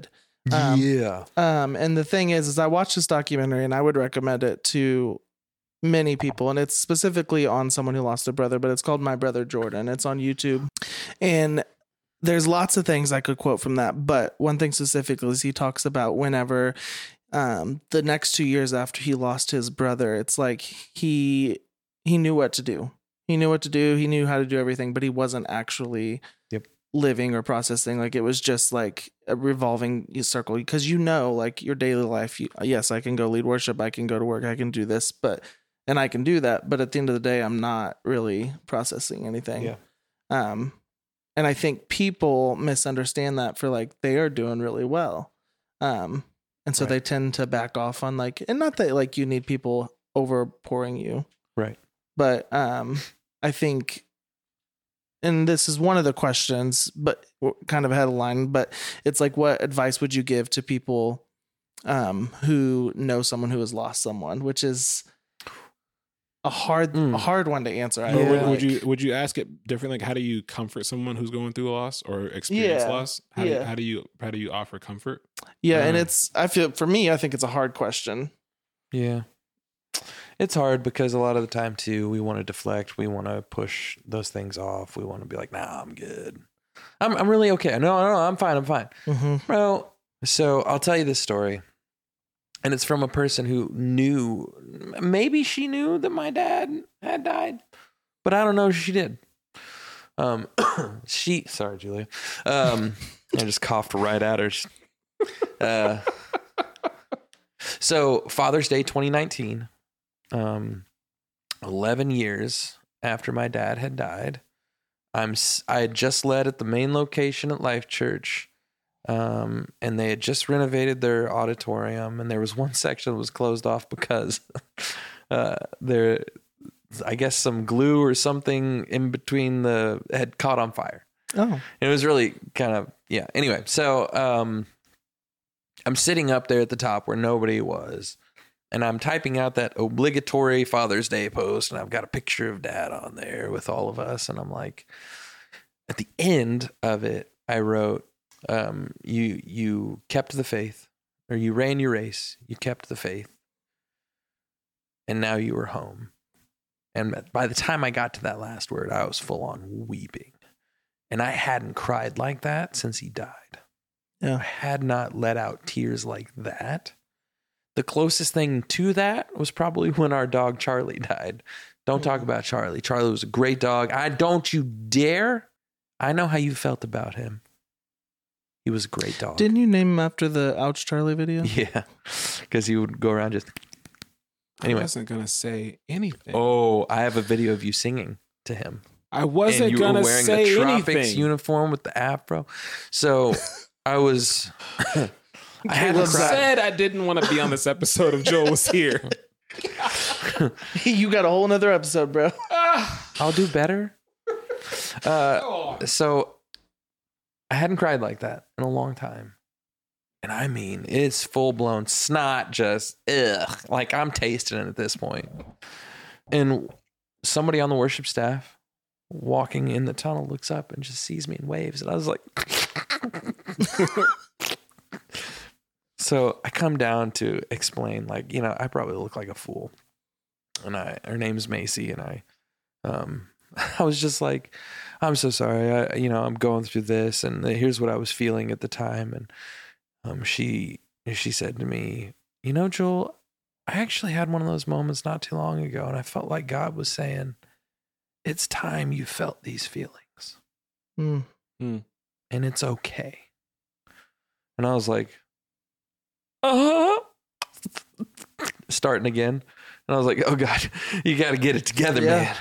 And the thing is I watched this documentary and I would recommend it to many people. And it's specifically on someone who lost a brother, but it's called My Brother Jordan. It's on YouTube. And there's lots of things I could quote from that. But one thing specifically is he talks about whenever the next 2 years after he lost his brother, it's like he knew what to do. He knew what to do. He knew how to do everything, but he wasn't actually living or processing. Like it was just like a revolving circle because like your daily life, yes, I can go lead worship. I can go to work. I can do this, and I can do that. But at the end of the day, I'm not really processing anything. Yeah. And I think people misunderstand that for like, they are doing really well. And so they tend to back off on like, and not that like you need people over pouring you. Right. But I think, and this is one of the questions, but kind of ahead of line, but it's like, what advice would you give to people who know someone who has lost someone, which is a hard one to answer. Would you ask it differently? Like, how do you comfort someone who's going through loss or experience loss? How do you offer comfort? Yeah. And I think it's a hard question. Yeah. It's hard because a lot of the time too, we want to deflect. We want to push those things off. We want to be like, nah, I'm good. I'm really okay. No, I'm fine. Mm-hmm. Bro. So I'll tell you this story. And it's from a person who maybe she knew that my dad had died, but I don't know if she did. Sorry, Julia. I just coughed right at her. So Father's Day 2019, 11 years after my dad had died, I had just led at the main location at Life Church. And they had just renovated their auditorium, and there was one section that was closed off because I guess some glue or something in between had caught on fire. Oh, it was really kind of, yeah. Anyway, so I'm sitting up there at the top where nobody was, and I'm typing out that obligatory Father's Day post, and I've got a picture of Dad on there with all of us, and I'm like, at the end of it, I wrote, you kept the faith, or you ran your race, you kept the faith, and now you are home. And by the time I got to that last word, I was full on weeping, and I hadn't cried like that since he died. Yeah. I had not let out tears like that. The closest thing to that was probably when our dog Charlie died. Don't talk about Charlie. Charlie was a great dog. Don't you dare. I know how you felt about him. He was a great dog. Didn't you name him after the Ouch Charlie video? Yeah, because he would go around just... Anyway. I wasn't going to say anything. Oh, I have a video of you singing to him. I wasn't going to say anything. And you were wearing the Tropics uniform with the afro. So I was... I said I didn't want to be on this episode if Joel was here. You got a whole nother episode, bro. I'll do better. So... I hadn't cried like that in a long time. And I mean, it's full blown snot, just like I'm tasting it at this point. And somebody on the worship staff walking in the tunnel looks up and just sees me and waves. And I was like, so I come down to explain, like, I probably look like a fool. And her name's Macy. And I was just like, I'm so sorry. I'm going through this, and here's what I was feeling at the time. And she said to me, Joel, I actually had one of those moments not too long ago, and I felt like God was saying, it's time you felt these feelings. Mm. And it's okay. And I was like, starting again. And I was like, oh God, you got to get it together, man.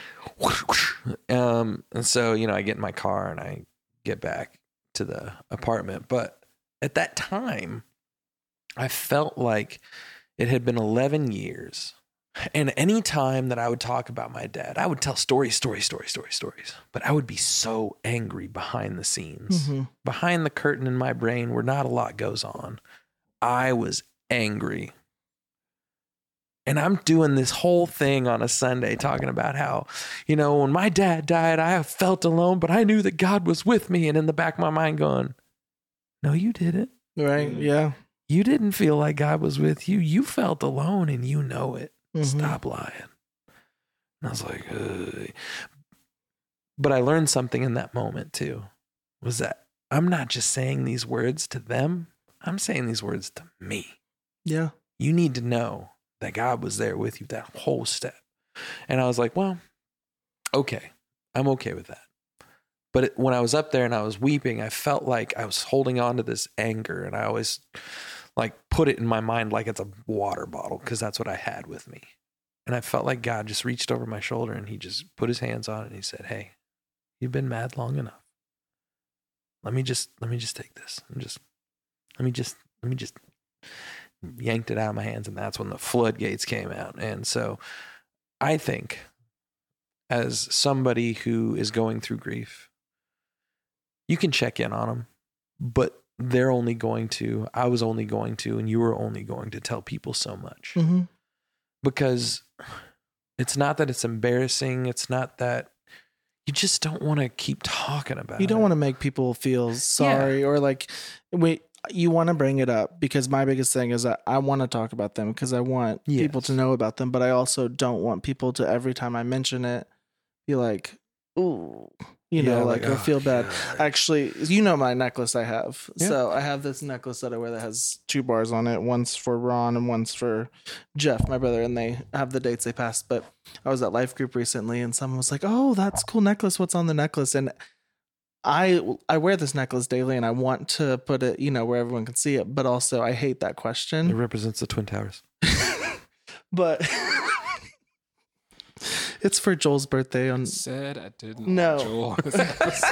And so, I get in my car and I get back to the apartment. But at that time, I felt like it had been 11 years. And any time that I would talk about my dad, I would tell stories. But I would be so angry behind the scenes. Mm-hmm. Behind the curtain in my brain where not a lot goes on. I was angry. And I'm doing this whole thing on a Sunday talking about how, when my dad died, I felt alone, but I knew that God was with me. And in the back of my mind going, no, you didn't. Right. Yeah. You didn't feel like God was with you. You felt alone and you know it. Mhm. Stop lying. And I was like, ugh. But I learned something in that moment too, was that I'm not just saying these words to them. I'm saying these words to me. Yeah. You need to know that God was there with you that whole step. And I was like, well, okay, I'm okay with that. But when I was up there and I was weeping, I felt like I was holding on to this anger, and I always like put it in my mind like it's a water bottle, because that's what I had with me. And I felt like God just reached over my shoulder and he just put his hands on it and he said, hey, you've been mad long enough. Let me just take this and let me just yanked it out of my hands. And that's when the floodgates came out. And so I think, as somebody who is going through grief, you can check in on them, but I was only going to, and you were only going to tell people so much. Mm-hmm. Because it's not that it's embarrassing. It's not that you just don't want to keep talking about it. You don't want to make people feel sorry or like you want to bring it up, because my biggest thing is that I want to talk about them because I want people to know about them, but I also don't want people to, every time I mention it, be like, ooh, or feel bad. God. Actually, my necklace I have. Yeah. So I have this necklace that I wear that has 2 bars on it. One's for Ron and one's for Jeff, my brother, and they have the dates they passed. But I was at Life Group recently and someone was like, oh, that's a cool necklace. What's on the necklace? And I wear this necklace daily and I want to put it, where everyone can see it. But also I hate that question. It represents the Twin Towers. But it's for Joel's birthday on. Said I didn't. No. Joel. But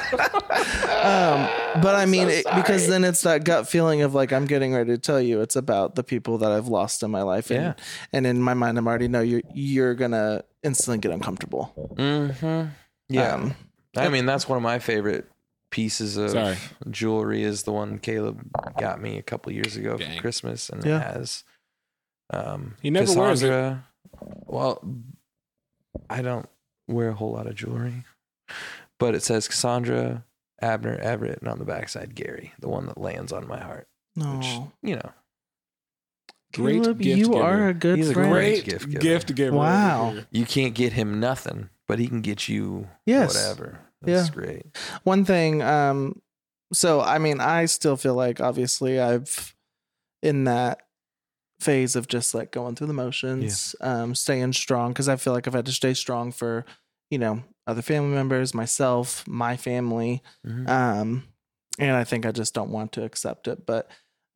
I mean, because then it's that gut feeling of like, I'm getting ready to tell you it's about the people that I've lost in my life. And, and in my mind, I'm already know you're going to instantly get uncomfortable. Mm-hmm. Yeah. I mean, that's one of my favorite pieces of jewelry is the one Caleb got me a couple years ago for Christmas. And it has, he never wears it. Well, I don't wear a whole lot of jewelry, but it says Cassandra, Abner, Everett, and on the backside, Gary, the one that lands on my heart. No, which, great Caleb, gift you giver. are a good He's friend. a great gift giver. Wow. You can't get him nothing, but he can get you whatever. That's great. One thing, so I mean, I still feel like obviously I've in that phase of just like going through the motions, staying strong, because I feel like I've had to stay strong for other family members, myself, my family, and I think I just don't want to accept it. But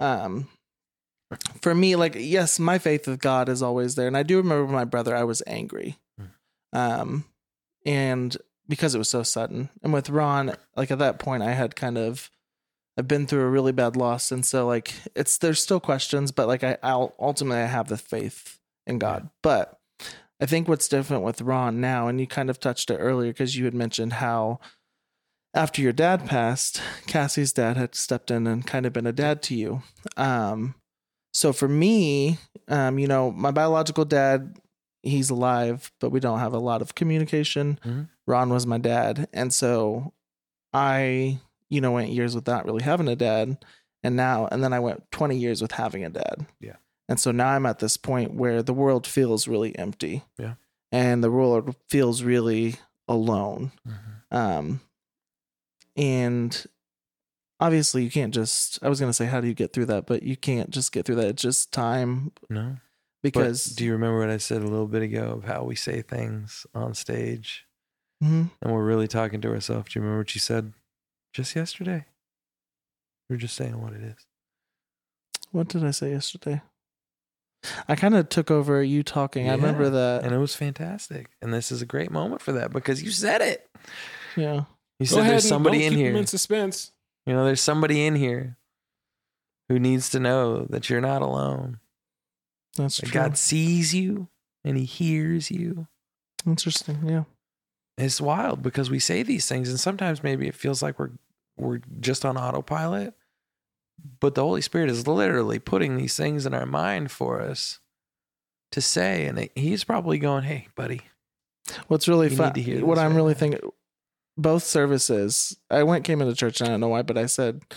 for me, like, yes, my faith with God is always there, and I do remember with my brother I was angry, and because it was so sudden, and with Ron, like at that point I had I've been through a really bad loss. And so like, there's still questions, but like I'll ultimately I have the faith in God. But I think what's different with Ron now, and you kind of touched it earlier, because you had mentioned how after your dad passed, Cassie's dad had stepped in and kind of been a dad to you. So for me, my biological dad, he's alive, but we don't have a lot of communication. Mm-hmm. Ron was my dad. And so I went years without really having a dad. And then I went 20 years with having a dad. Yeah. And so now I'm at this point where the world feels really empty. Yeah. And the world feels really alone. Mm-hmm. And obviously you can't I was going to say, how do you get through that? But you can't just get through that. It's just time. No. Because do you remember what I said a little bit ago of how we say things on stage? Mm-hmm. And we're really talking to ourselves. Do you remember what you said? Just yesterday. We're just saying what it is. What did I say yesterday? I kind of took over you talking. I remember that. And it was fantastic. And this is a great moment for that because you said it. Yeah. You said there's somebody in here. Keep them in suspense. There's somebody in here who needs to know that you're not alone. That's true. God sees you and he hears you. Interesting. Yeah. It's wild because we say these things and sometimes maybe it feels like we're just on autopilot, but the Holy Spirit is literally putting these things in our mind for us to say. And he's probably going, hey, buddy. What's really fun, what I'm really thinking, both services, came into church and I don't know why, but I said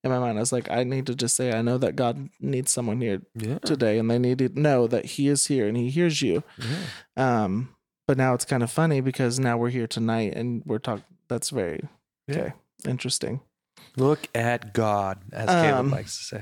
in my mind, I was like, I need to just say, I know that God needs someone here Yeah. today, and they need to know that He is here and He hears you. Yeah. But now it's kind of funny because now we're here tonight and we're talking. That's very okay. Interesting. Look at God, as Caleb likes to say.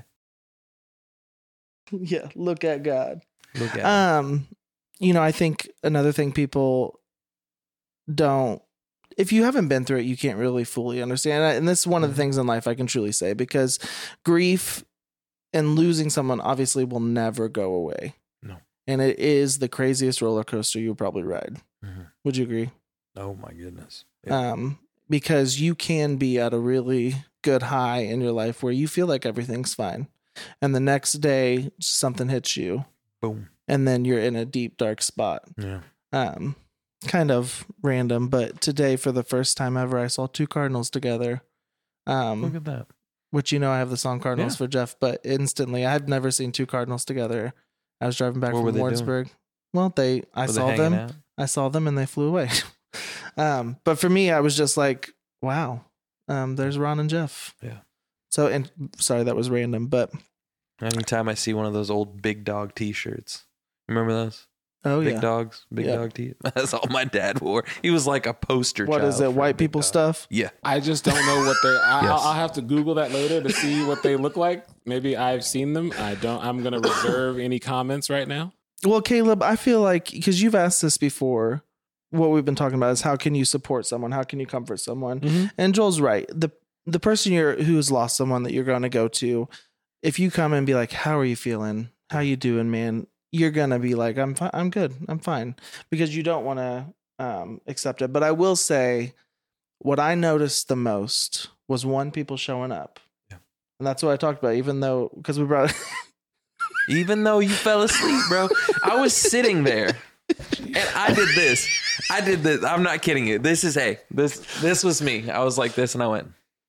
Yeah, look at God. Look at him. I think another thing people don't, if you haven't been through it, you can't really fully understand. And this is one of the things in life I can truly say, because grief and losing someone obviously will never go away. No. And it is the craziest roller coaster you'll probably ride. Mm-hmm. Would you agree? Oh my goodness. Yeah. Because you can be at a really good high in your life where you feel like everything's fine. And the next day something hits you. Boom. And then you're in a deep, dark spot. Yeah. Kind of random, but today, for the first time ever, I saw two cardinals together. Look at that. Which, I have the song Cardinals for Jeff, but instantly, I had never seen two cardinals together. I was driving back from Warrensburg. Well, I saw them and they flew away. But for me, I was just like, wow, there's Ron and Jeff. Yeah. So, and sorry, that was random, but anytime I see one of those old Big Dog t-shirts, remember those? Oh, Big Dogs, Big Dog t. That's all my dad wore. He was like a poster. What is it? White people stuff? Yeah. I just don't know what they're. I'll have to Google that later to see what they look like. Maybe I've seen them. I'm going to reserve any comments right now. Well, Caleb, I feel like, because you've asked this before, what we've been talking about is how can you support someone? How can you comfort someone? Mm-hmm. And Joel's right. The person who's lost someone that you're going to go to, if you come and be like, how are you feeling? How you doing, man? You're going to be like, I'm fine. I'm good. I'm fine. Because you don't want to accept it. But I will say what I noticed the most was people showing up. Yeah. And that's what I talked about, because we brought even though you fell asleep, bro. I was sitting there and I did this. I'm not kidding you. This was me. I was like this and I went.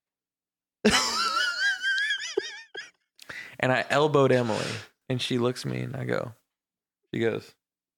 And I elbowed Emily and she looks at me and she goes,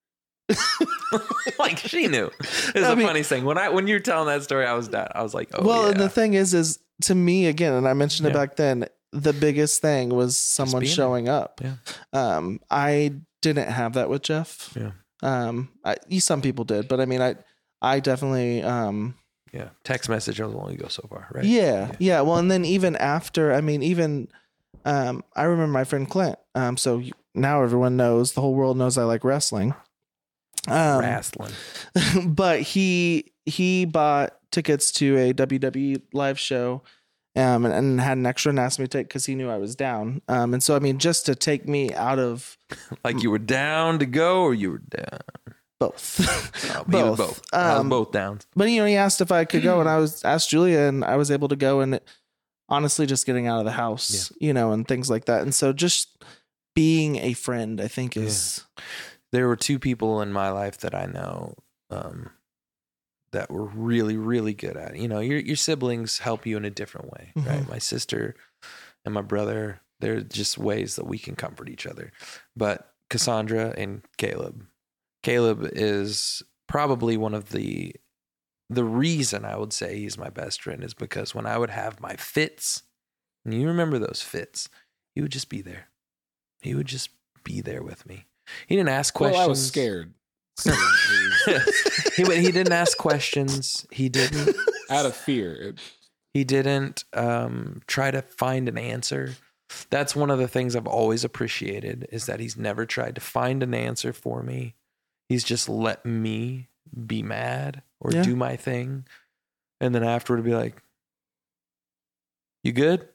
like she knew. It's funny thing. When you were telling that story, I was done. I was like, oh, well, and the thing is to me, again, and I mentioned it back then, the biggest thing was someone showing up. Yeah. I didn't have that with Jeff. Yeah. Some people did, but I mean, I definitely, yeah. Text message will only go so far, right? Yeah. Well, and then even after, I remember my friend Clint. So now everyone knows, the whole world knows I like wrestling. Wrestling. But he bought tickets to a WWE live show, and had an extra and asked me to take, because he knew I was down. And so, just to take me out of, like, you were down to go, or you were down? Both. Both. I was both downs. But he asked if I could go, and I asked Julia, and I was able to go. And honestly, just getting out of the house, and things like that. And so, just being a friend, I think is. There were two people in my life that I know that were really, really good at it. Your siblings help you in a different way, right? Mm-hmm. My sister and my brother, they're just ways that we can comfort each other. But Cassandra and Caleb is probably one of the reason I would say he's my best friend is because when I would have my fits, and you remember those fits, he would just be there. He would just be there with me. He didn't ask questions. Well, I was scared. He didn't ask questions. He didn't. Out of fear. He didn't try to find an answer. That's one of the things I've always appreciated, is that he's never tried to find an answer for me. He's just let me be mad or do my thing. And then afterward be like, you good?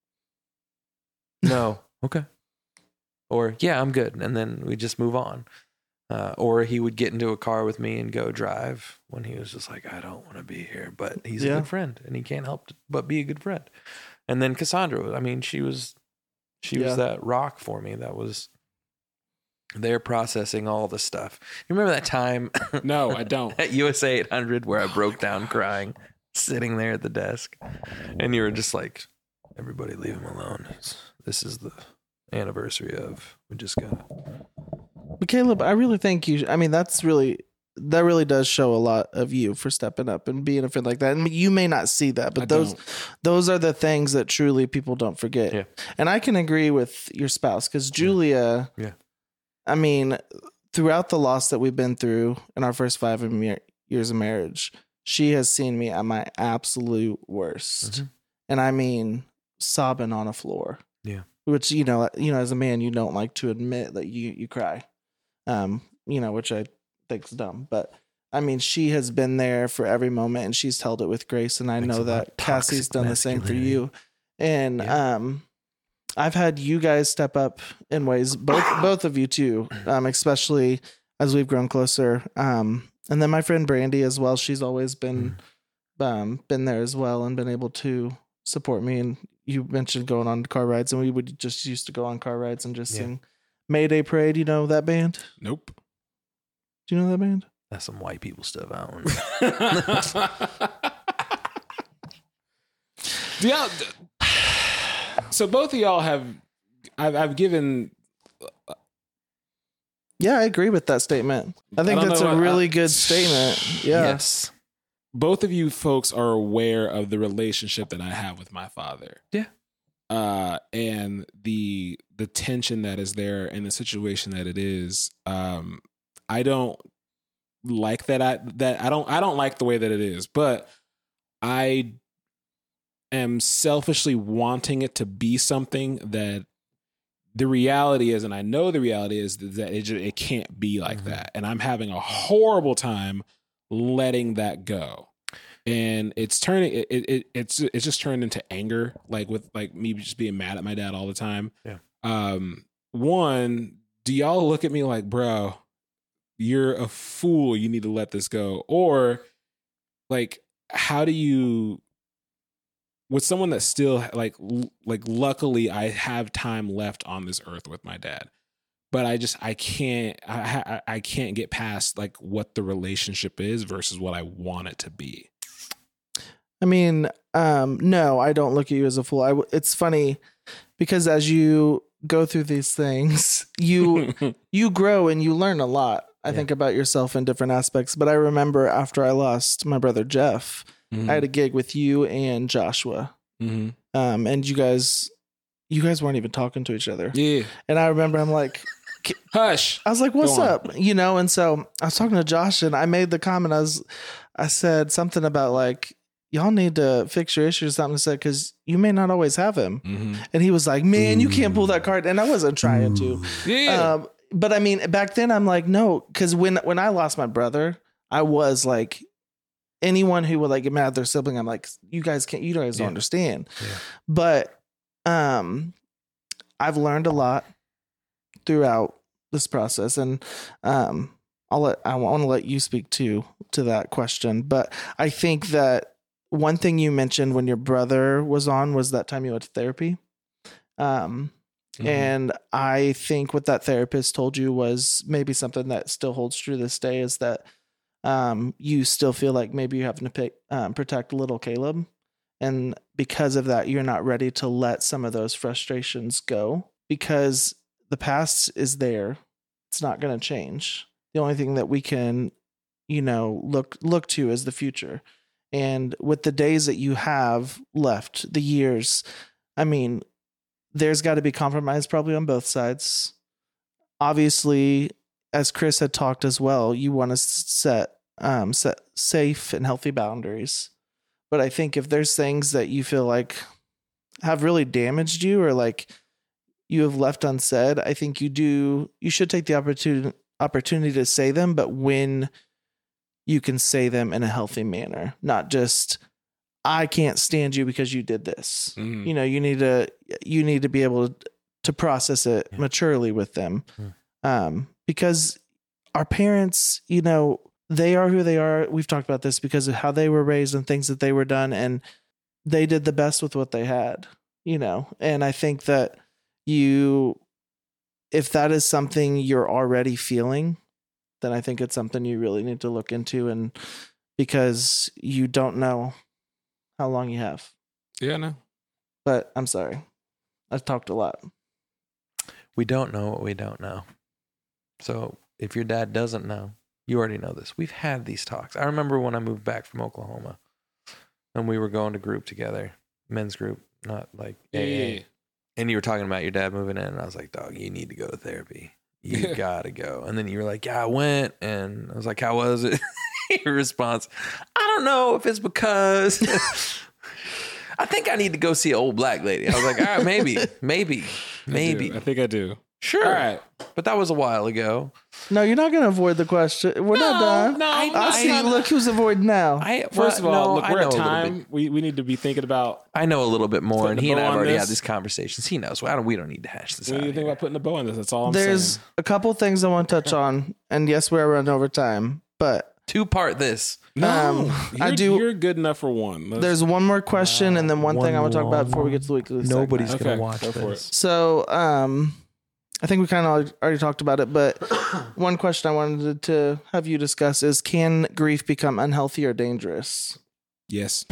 No. Okay. Or, yeah, I'm good. And then we just move on. Or he would get into a car with me and go drive when he was just like, I don't want to be here. But he's a good friend and he can't help but be a good friend. And then Cassandra, she was that rock for me. That was there processing all the stuff. You remember that time? No, I don't. At USA 800 where I broke down crying, sitting there at the desk. And you were just like, everybody leave him alone. This is the anniversary of, we just gotta. But Caleb, I really think that's really that really does show a lot of you for stepping up and being a friend like that. And you may not see that, but those are the things that truly people don't forget. Yeah. And I can agree with your spouse because Julia, I mean, throughout the loss that we've been through in our first 5 years of marriage, she has seen me at my absolute worst. Mm-hmm. And I mean, sobbing on a floor. Yeah. Which, as a man, you don't like to admit that you cry, which I think is dumb. But I mean, she has been there for every moment and she's held it with grace. And I know that Cassie's done the same for you. And I've had you guys step up in ways, both of you too, especially as we've grown closer. And then my friend Brandy as well. She's always been there as well and been able to support me. And you mentioned going on car rides, and we would just used to go on car rides and just sing Mayday Parade. You know that band? Nope. Do you know that band? That's some white people stuff. I don't know. So both of y'all I've given. Yeah, I agree with that statement. I think that's a really good statement. Yeah. Yes. Both of you folks are aware of the relationship that I have with my father. Yeah. And the tension that is there and the situation that it is. I don't like that. I don't like the way that it is, but I am selfishly wanting it to be something that the reality is, and I know the reality is that it can't be like that. And I'm having a horrible time letting that go. And it's turning, it's just turned into anger, like with like me just being mad at my dad all the time. Yeah. One, do y'all look at me like, bro, you're a fool, you need to let this go? Or like, how do you, with someone that's still like luckily I have time left on this earth with my dad, but I can't get past like what the relationship is versus what I want it to be. I mean, no, I don't look at you as a fool. It's funny because as you go through these things, you grow and you learn a lot. I think about yourself in different aspects. But I remember after I lost my brother Jeff, I had a gig with you and Joshua, and you guys weren't even talking to each other. Yeah, and I remember I'm like, hush. I was like, what's up? And so I was talking to Josh, and I made the comment. I said something about like, y'all need to fix your issues, something to say, because you may not always have him. And he was like, man, you can't pull that card. And I wasn't trying to. Yeah. But I mean, back then I'm like, no, because when I lost my brother, I was like, anyone who would like get mad at their sibling, I'm like, you guys don't understand. Yeah. But I've learned a lot throughout this process, and I want to let you speak to that question. But I think that one thing you mentioned when your brother was on was that time you went to therapy. And I think what that therapist told you was maybe something that still holds true to this day, is that you still feel like maybe you have to protect little Caleb. And because of that, you're not ready to let some of those frustrations go, because the past is there. It's not going to change. The only thing that we can, look to is the future. And with the days that you have left, the years, I mean, there's got to be compromise probably on both sides. Obviously, as Chris had talked as well, you want to set safe and healthy boundaries. But I think if there's things that you feel like have really damaged you, or like you have left unsaid, I think you should take the opportunity to say them, but when you can say them in a healthy manner, not just, I can't stand you because you did this. You need to be able to process it maturely with them. Because our parents, they are who they are. We've talked about this because of how they were raised and things that they were done, and they did the best with what they had, and I think that if that is something you're already feeling, then I think it's something you really need to look into, and because you don't know how long you have. Yeah, no. But I'm sorry. I've talked a lot. We don't know what we don't know. So if your dad doesn't know, you already know this. We've had these talks. I remember when I moved back from Oklahoma and we were going to group together, men's group, not like AA. Yeah. And you were talking about your dad moving in, and I was like, dog, you need to go to therapy. You gotta go. And then you were like, yeah, I went. And I was like, how was it? Your response, I don't know if it's because I think I need to go see an old black lady. I was like, all right, maybe. I think I do. Sure. All right. But that was a while ago. No, you're not going to avoid the question. We're not done. I see. Look who's avoiding now. First of all, look, we're at time. We need to be thinking about. I know a little bit more, and he and I have already had this. these conversations. He knows. We don't need to hash this out. We need to think about putting a bow on this. That's all I'm There's saying. a couple things I want to touch on, and yes, we're running over time, but Two-part this. No, I do. You're good enough for one. There's one more question, and then one thing I want to talk about before we get to the weekly segment. Nobody's going to watch go for this. it. So, I think we kind of already talked about it, but one question I wanted to have you discuss is: can grief become unhealthy or dangerous? Yes.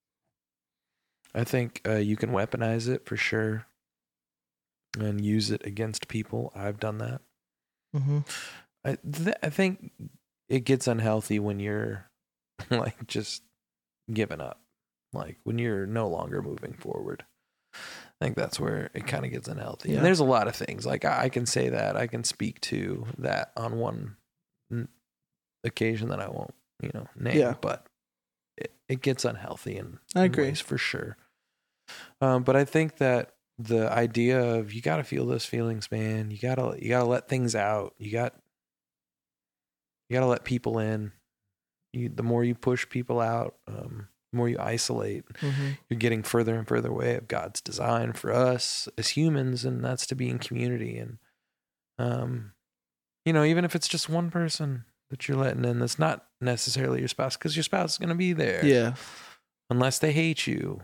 I think you can weaponize it for sure and use it against people. I've done that. Mm-hmm. I think it gets unhealthy when you're like just giving up, like when you're no longer moving forward. I think that's where it kind of gets unhealthy. Yeah. And there's a lot of things like I can say that, I can speak to that on one occasion that I won't, name. Yeah. But it gets unhealthy I agree. ways for sure. But I think that the idea of you got to feel those feelings, man. You gotta let things out. You got to let people in. The more you push people out, the more you isolate, you're getting further and further away of God's design for us as humans, and that's to be in community. And, even if it's just one person that you're letting in, that's not necessarily your spouse, because your spouse is going to be there. Yeah. Unless they hate you.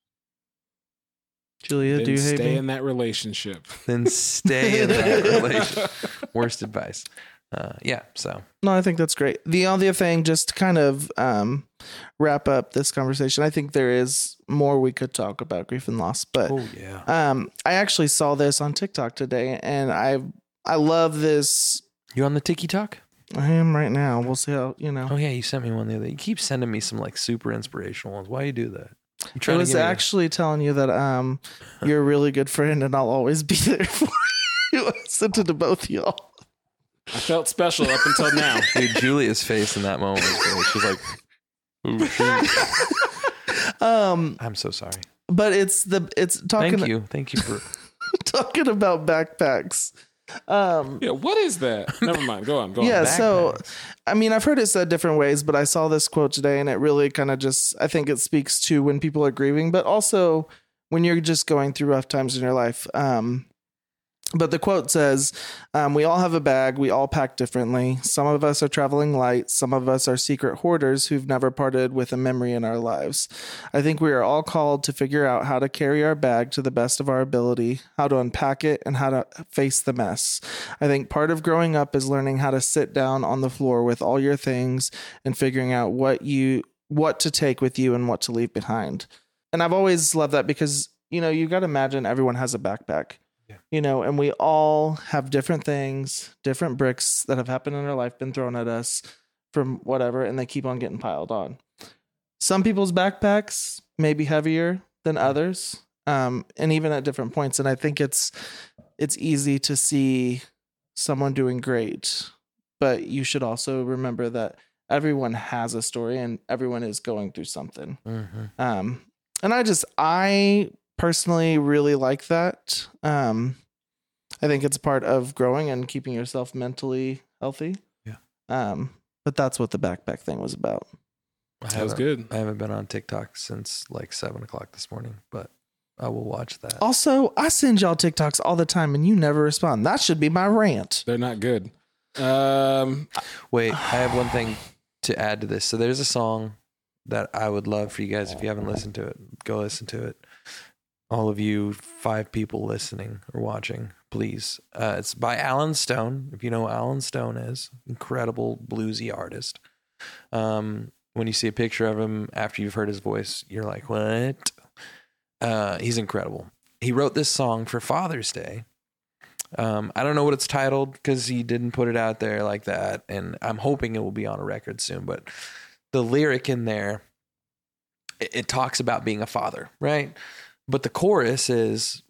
Julia, Then do you hate stay me? in that relationship. Then stay in that relationship. Worst advice. So. No, I think that's great. The other thing, just to kind of wrap up this conversation, I think there is more we could talk about grief and loss, but I actually saw this on TikTok today, and I love this. You on the TikTok? I am right now. We'll see how, Oh yeah, you sent me one the other day. You keep sending me some like super inspirational ones. Why you do that? I was actually telling you that you're a really good friend, and I'll always be there for you. I sent it to both y'all. I felt special up until now. Dude, Julia's face in that moment was great. She's like, "Ooh, shoot." I'm so sorry. But it's talking. Thank you for talking about backpacks. Yeah, what is that? Never mind. Go on. Yeah, Backpacks. so I mean, I've heard it said different ways, but I saw this quote today, and it really kind of I think it speaks to when people are grieving, but also when you're just going through rough times in your life. But the quote says, we all have a bag. We all pack differently. Some of us are traveling light. Some of us are secret hoarders who've never parted with a memory in our lives. I think we are all called to figure out how to carry our bag to the best of our ability, how to unpack it, and how to face the mess. I think part of growing up is learning how to sit down on the floor with all your things and figuring out what to take with you and what to leave behind. And I've always loved that because, you got to imagine everyone has a backpack. And we all have different things, different bricks that have happened in our life, been thrown at us from whatever, and they keep on getting piled on. Some people's backpacks may be heavier than others, and even at different points. And I think it's easy to see someone doing great, but you should also remember that everyone has a story and everyone is going through something. Mm-hmm. And I personally really like that. I think it's part of growing and keeping yourself mentally healthy. Yeah. But that's what the backpack thing was about. That was good. I haven't been on TikTok since like 7:00 this morning, but I will watch that. Also, I send y'all TikToks all the time and you never respond. That should be my rant. They're not good. Wait, I have one thing to add to this. So there's a song that I would love for you guys. If you haven't listened to it, go listen to it. All of you 5 people listening or watching, please. It's by Alan Stone. If you know who Alan Stone is, incredible bluesy artist. When you see a picture of him after you've heard his voice, you're like, what? He's incredible. He wrote this song for Father's Day. I don't know what it's titled because he didn't put it out there like that. And I'm hoping it will be on a record soon. But the lyric in there, it talks about being a father, right? But the chorus is,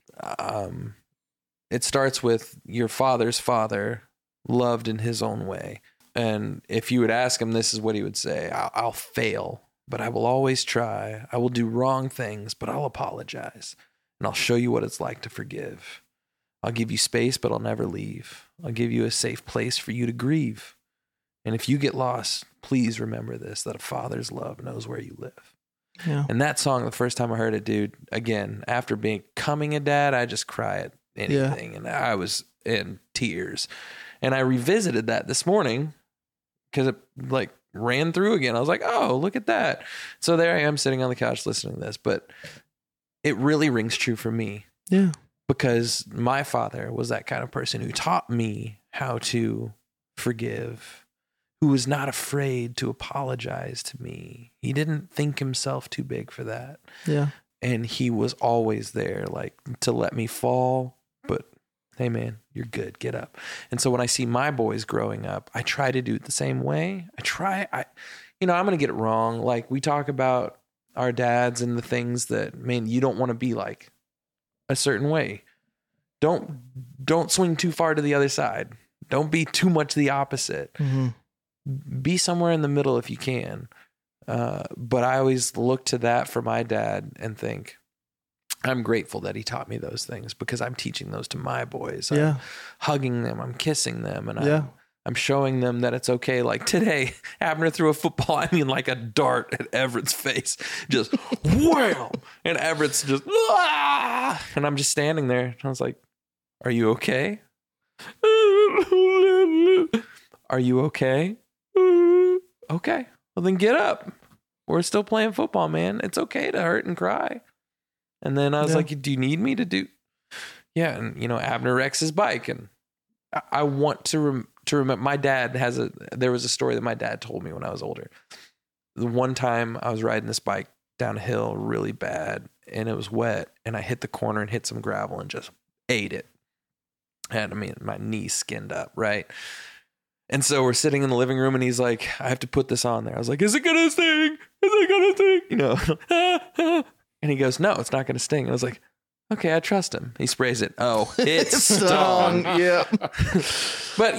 it starts with your father's father loved in his own way. And if you would ask him, this is what he would say. I'll fail, but I will always try. I will do wrong things, but I'll apologize. And I'll show you what it's like to forgive. I'll give you space, but I'll never leave. I'll give you a safe place for you to grieve. And if you get lost, please remember this, that a father's love knows where you live. Yeah. And that song, the first time I heard it, dude, again, after becoming a dad, I just cry at anything. Yeah. And I was in tears. And I revisited that this morning because it like ran through again. I was like, oh, look at that. So there I am sitting on the couch listening to this. But it really rings true for me. Yeah. Because my father was that kind of person who taught me how to forgive, who was not afraid to apologize to me. He didn't think himself too big for that. Yeah. And he was always there, like, to let me fall, but hey man, you're good, get up. And so when I see my boys growing up, I try to do it the same way. I'm going to get it wrong. Like, we talk about our dads and the things that, man, you don't want to be like a certain way. Don't swing too far to the other side. Don't be too much the opposite. Mm-hmm. Be somewhere in the middle if you can. But I always look to that for my dad and think, I'm grateful that he taught me those things because I'm teaching those to my boys. Yeah. I'm hugging them. I'm kissing them. And I'm showing them that it's okay. Like today, Abner threw a football, like a dart at Everett's face. Just wham! And Everett's just, ah! And I'm just standing there. And I was like, are you okay? Are you okay? Okay. Well, then get up. We're still playing football, man. It's okay to hurt and cry. And then I was like, do you need me to do? Yeah. And, Abner wrecks his bike. And I want to remember, my dad there was a story that my dad told me when I was older. The one time I was riding this bike down a hill really bad and it was wet and I hit the corner and hit some gravel and just ate it. And my knee skinned up, right? And so we're sitting in the living room and he's like, I have to put this on there. I was like, is it going to sting? Is it going to sting? And he goes, no, it's not going to sting. And I was like, okay, I trust him. He sprays it. Oh, it stung. Yeah. But,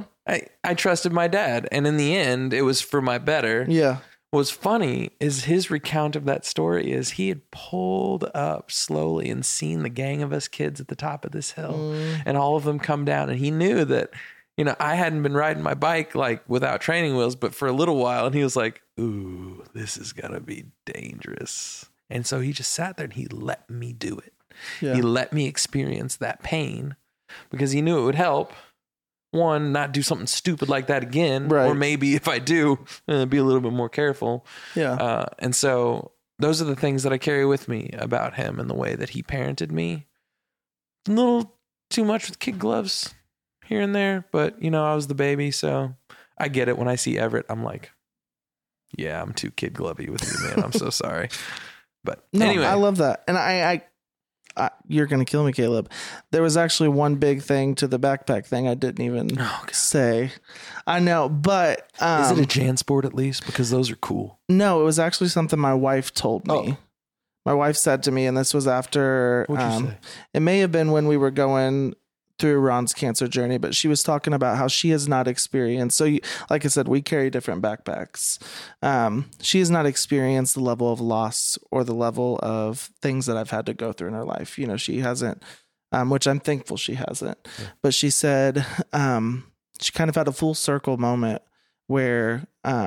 I trusted my dad. And in the end, it was for my better. Yeah. What's funny is his recount of that story is he had pulled up slowly and seen the gang of us kids at the top of this hill and all of them come down. And he knew that, I hadn't been riding my bike like without training wheels, but for a little while. And he was like, ooh, this is going to be dangerous. And so he just sat there and he let me do it. Yeah. He let me experience that pain because he knew it would help. One, not do something stupid like that again. Right. Or maybe if I do, be a little bit more careful. Yeah. And so those are the things that I carry with me about him and the way that he parented me. A little too much with kid gloves here and there, but I was the baby, so I get it. When I see Everett, I'm like, yeah, I'm too kid glovey with you, man. I'm so sorry. But anyway, I love that. And I you're going to kill me, Caleb. There was actually one big thing to the backpack thing I didn't even say. I know, but is it a JanSport at least? Because those are cool. No, it was actually something my wife told me. Oh. My wife said to me, and this was after, What'd you say? It may have been when we were going through Ron's cancer journey, but she was talking about how she has not experienced. So like I said, we carry different backpacks. She has not experienced the level of loss or the level of things that I've had to go through in her life. She hasn't, which I'm thankful she hasn't, but she said, she kind of had a full circle moment where,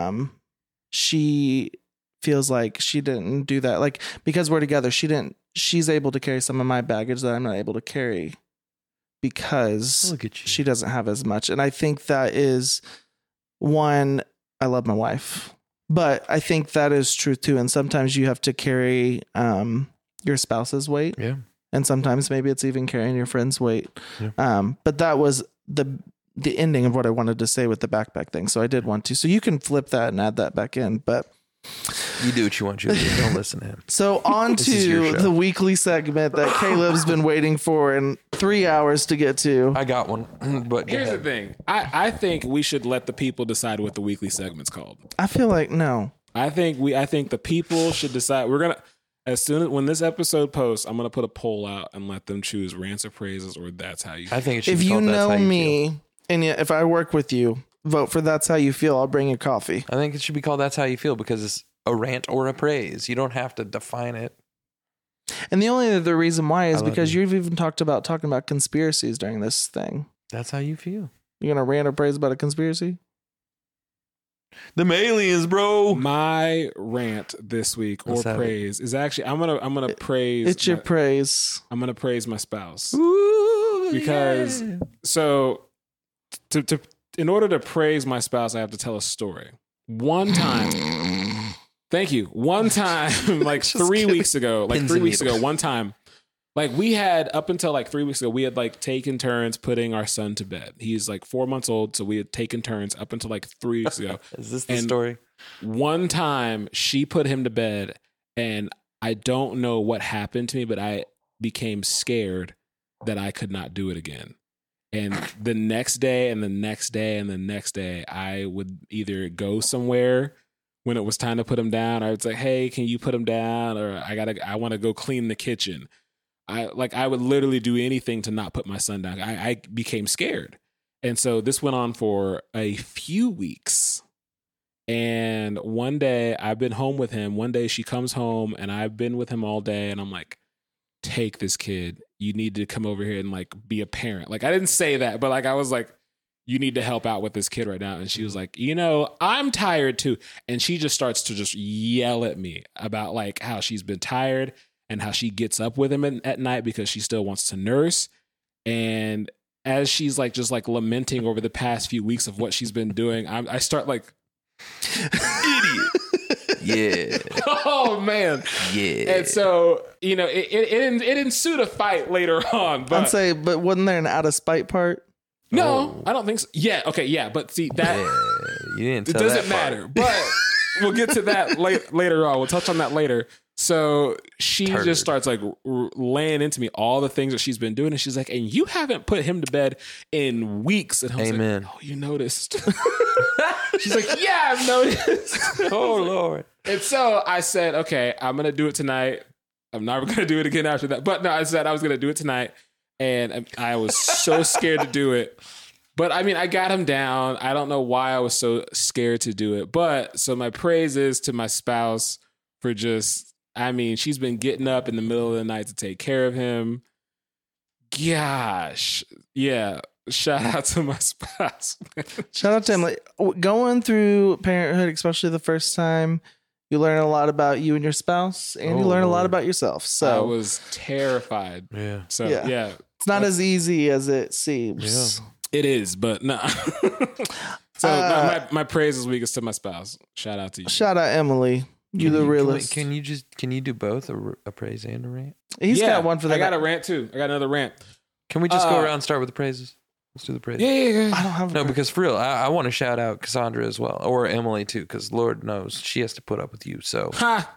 she feels like she didn't do that. Like, because we're together, she's able to carry some of my baggage that I'm not able to carry, because she doesn't have as much. And I think that is one, I love my wife, but I think that is true too. And sometimes you have to carry your spouse's weight. Yeah. And sometimes maybe it's even carrying your friend's weight. Yeah. But that was the ending of what I wanted to say with the backpack thing. So I did want to. So you can flip that and add that back in. But You do what you want, Julia. Don't listen to him. So on This is your to show. the weekly segment that Caleb's been waiting for in 3 hours to get to. I got one, but go Here's the ahead. thing. I think we should let the people decide what the weekly segment's called. I feel like no. I think the people should decide. We're gonna when this episode posts, I'm gonna put a poll out and let them choose rants or praises or that's how you feel. I think it should If be you called That's How know You Feel. me and yet if I work with you, vote for That's How You Feel. I'll bring you coffee. I think it should be called That's How You Feel because it's a rant or a praise. You don't have to define it. And the only other reason why is I love because you. you've even talking about conspiracies during this thing. That's how you feel. You're gonna rant or praise about a conspiracy? Them aliens, bro. My rant this week or Let's have it. praise is actually I'm gonna praise. It's your my- praise. I'm gonna praise my spouse. Ooh, Because- yeah. So, to in order to praise my spouse, I have to tell a story. One time, thank you. One time, like Just 3 kidding. weeks ago, Pins and needles. one time, like we had up until like 3 weeks ago, we had like taken turns putting our son to bed. He's like 4 months old, so we had taken turns up until like 3 weeks ago. Is this the And- story? One time, she put him to bed, and I don't know what happened to me, but I became scared that I could not do it again. And the next day and the next day and the next day, I would either go somewhere when it was time to put him down, or I would say, "Hey, can you put him down?" Or I want to go clean the kitchen. I would literally do anything to not put my son down. I became scared. And so this went on for a few weeks. And one day I've been home with him. One day she comes home and I've been with him all day. And I'm like, take this kid. You need to come over here and like be a parent. Like I didn't say that, but like I was like, you need to help out with this kid right now. And she was like, I'm tired too. And she just starts to just yell at me about like how she's been tired and how she gets up with him at night because she still wants to nurse. And as she's like just like lamenting over the past few weeks of what she's been doing, I start like, Yeah. oh man. Yeah. And so, it ensued a fight later on. I'd But say, but wasn't there an out of spite part? no, I don't think so. Yeah, okay, yeah. But see, that Yeah, you didn't it tell doesn't that part. matter. But we'll get to that later on. We'll touch on that later. So she Turd. just starts like laying into me all the things that she's been doing. And she's like, and you haven't put him to bed in weeks. And I was Amen. like, oh, you noticed. She's like, yeah, I've noticed. Oh, Lord. And so I said, okay, I'm going to do it tonight. I'm never going to do it again after that. But no, I said I was going to do it tonight. And I was so scared to do it. But I mean, I got him down. I don't know why I was so scared to do it. But so my praise is to my spouse for just, I mean, she's been getting up in the middle of the night to take care of him. Gosh. Yeah. Shout out to my spouse. Shout out to him. Like going through parenthood, especially the first time, you learn a lot about you and your spouse, and you Oh, learn a lot Lord. about yourself. I So was terrified. Yeah. So Yeah. yeah, it's not as easy as it seems. it is, but no. So my praise this week is to my spouse. Shout out to you. Shout out Emily. You the realist. Can you do both a praise and a rant? He's got one for that. I got a rant too. I got another rant. Can we just go Uh, around and start with the praises? Let's do the praises. Yeah. I don't have. No, because for real, I want to shout out Cassandra as well, or Emily too, because Lord knows she has to put up with you. So, Ha.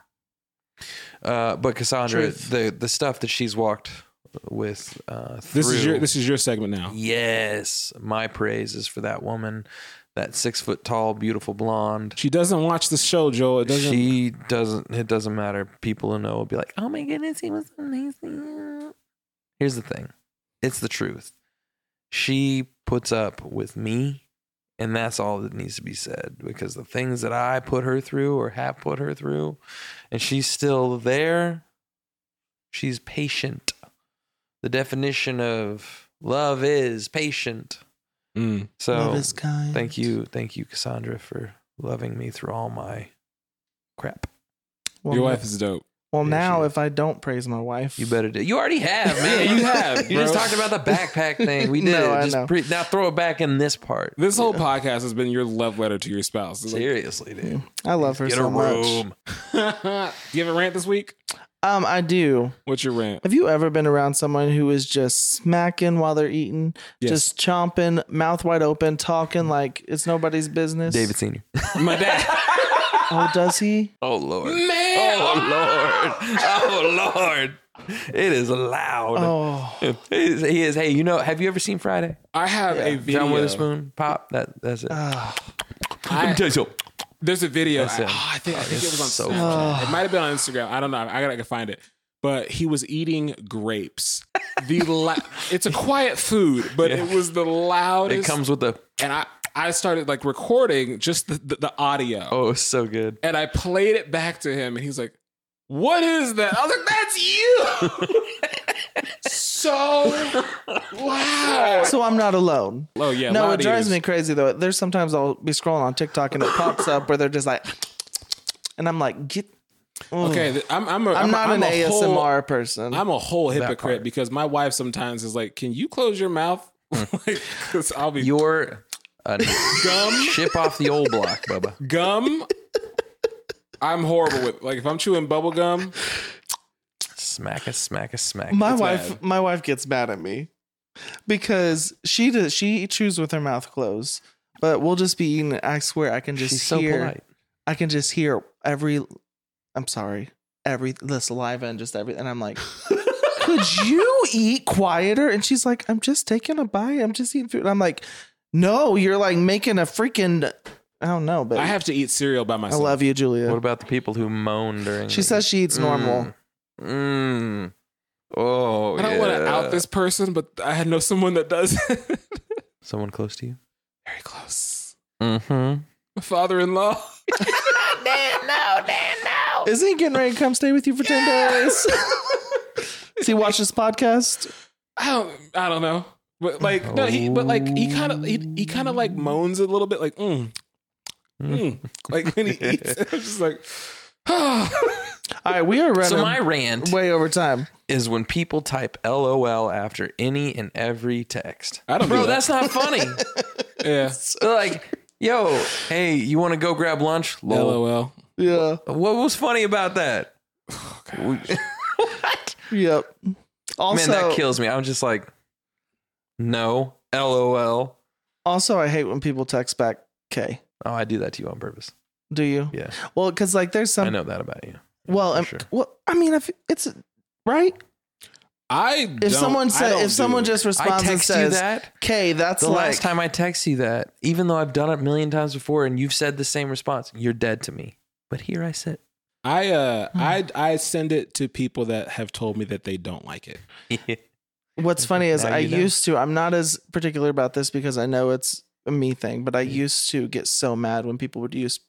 but Cassandra, Truth. the stuff that she's walked with This through, is your segment now. yes, my praise is for that woman, that 6 foot tall, beautiful blonde. She doesn't watch the show, Joel. It doesn't. She doesn't. It doesn't matter. People who know will be like, "Oh my goodness, he was amazing." Here's the thing: it's the truth. She puts up with me, and that's all that needs to be said. Because the things that I put her through, or have put her through, and she's still there. She's patient. The definition of love is patient. Mm. So Love is kind. thank you, Cassandra, for loving me through all my crap. Well, Your wife is dope. Well, Yeah, now she- if I don't praise my wife, You better do. You already have, man. Yeah, you have, You just bro. talked about the backpack thing. We did. No, I Just know. now throw it back in this part. This whole podcast has been your love letter to your spouse. It's like- Seriously, dude. I love her Get so a much. room. Do you have a rant this week? I do. What's your rant? Have you ever been around someone who is just smacking while they're eating, Yes. just chomping, mouth wide open, talking like it's nobody's business? David Senior. My dad. Oh, does he? Oh Lord. Man. Oh Lord. It is loud. Oh, He is. Hey, you know, have you ever seen Friday? I have a video. John Witherspoon pop. That's it. Let me tell you something. There's a video. That's him. I think it was on so Snapchat. It might have been on Instagram. I don't know. I gotta find it. But he was eating grapes. It's a quiet food, but it was the loudest. It comes with the. And I started like recording just the audio. Oh, it's so good. And I played it back to him, and he's like, "What is that?" I was like, "That's you." So loud. so I'm not alone. Oh yeah. No, loud it drives eaters. me crazy though. There's sometimes I'll be scrolling on TikTok and it pops up where they're just like, and I'm like, get. Okay, I'm not an a ASMR whole, person. I'm a whole hypocrite part. because my wife sometimes is like, "Can you close your mouth?" Like, 'cause I'll be You're a gum. ship off the old block, Bubba. Gum. I'm horrible with if I'm chewing bubble gum. Smack a smack a smack. my It's wife, bad. my wife gets mad at me because she chews with her mouth closed, but we'll just be eating. I swear, I can just She's so hear. polite. I can just hear every. I'm sorry, the saliva and just everything. And I'm like, could you eat quieter? And she's like, I'm just taking a bite. I'm just eating food. And I'm like, no, you're like making a freaking. I don't know, but I have to eat cereal by I myself. love you, Julia. What about the people who moan during? She says she eats normal. Oh, I don't want to out this person, but I know someone that does. Someone close to you. Very close. Mm-hmm. My father-in-law. Isn't he getting ready to come stay with you for 10 days? Does he watch this podcast? I don't know. But like no, he he kind of like moans a little bit like like when he eats. I'm just like All right, we are running So my rant way over time. is when people type LOL after any and every text. I don't Bro, do that. that's not funny. Yeah. They're like, yo, hey, you want to go grab lunch? Lol. LOL. Yeah. What was funny about that? Yep. Also, Man, that kills me. I'm just like, no, LOL. also, I hate when people text back K. Oh, I do that to you on purpose. Do you? Yeah, Well, because like there's I some. know that about you. Well, sure. well, I mean, if it's right. If someone just I responds and text you says that. K, that's The like last time I text you that, even though I've done it a million times before and you've said the same response, you're dead to me. But here I sit. I send it to people that have told me that they don't like it. What's funny is Now I you know. used to. I'm not as particular about this because I know it's a me thing, but I used to get so mad when people would use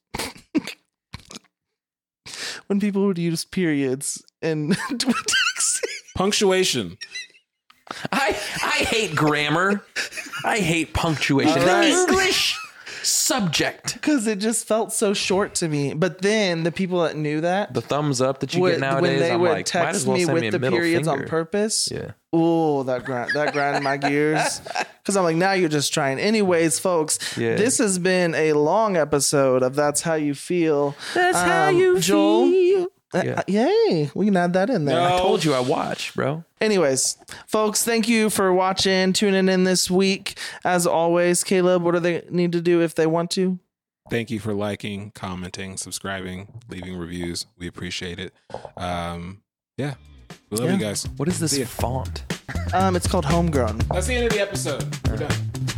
periods in texting. Punctuation. I hate grammar. I hate punctuation. All right. The English subject. Because it just felt so short to me. But then the people that knew that The thumbs up that you would, get nowadays, when they I'm would like, might as text well me send me with a the middle periods finger. on purpose. Yeah. Oh, that grinded my gears. Because I'm like, now you're just trying. Anyways, folks, Yeah. this has been a long episode of That's How You Feel. That's how you Joel, feel. Yeah. Yay. We can add that in there. No. I told you I watch, bro. Anyways, folks, thank you for watching, tuning in this week. As always, Caleb, what do they need to do if they want to? Thank you for liking, commenting, subscribing, leaving reviews. We appreciate it. Yeah. We love you guys. What is this See ya. font? It's called Homegrown. That's the end of the episode. We're done.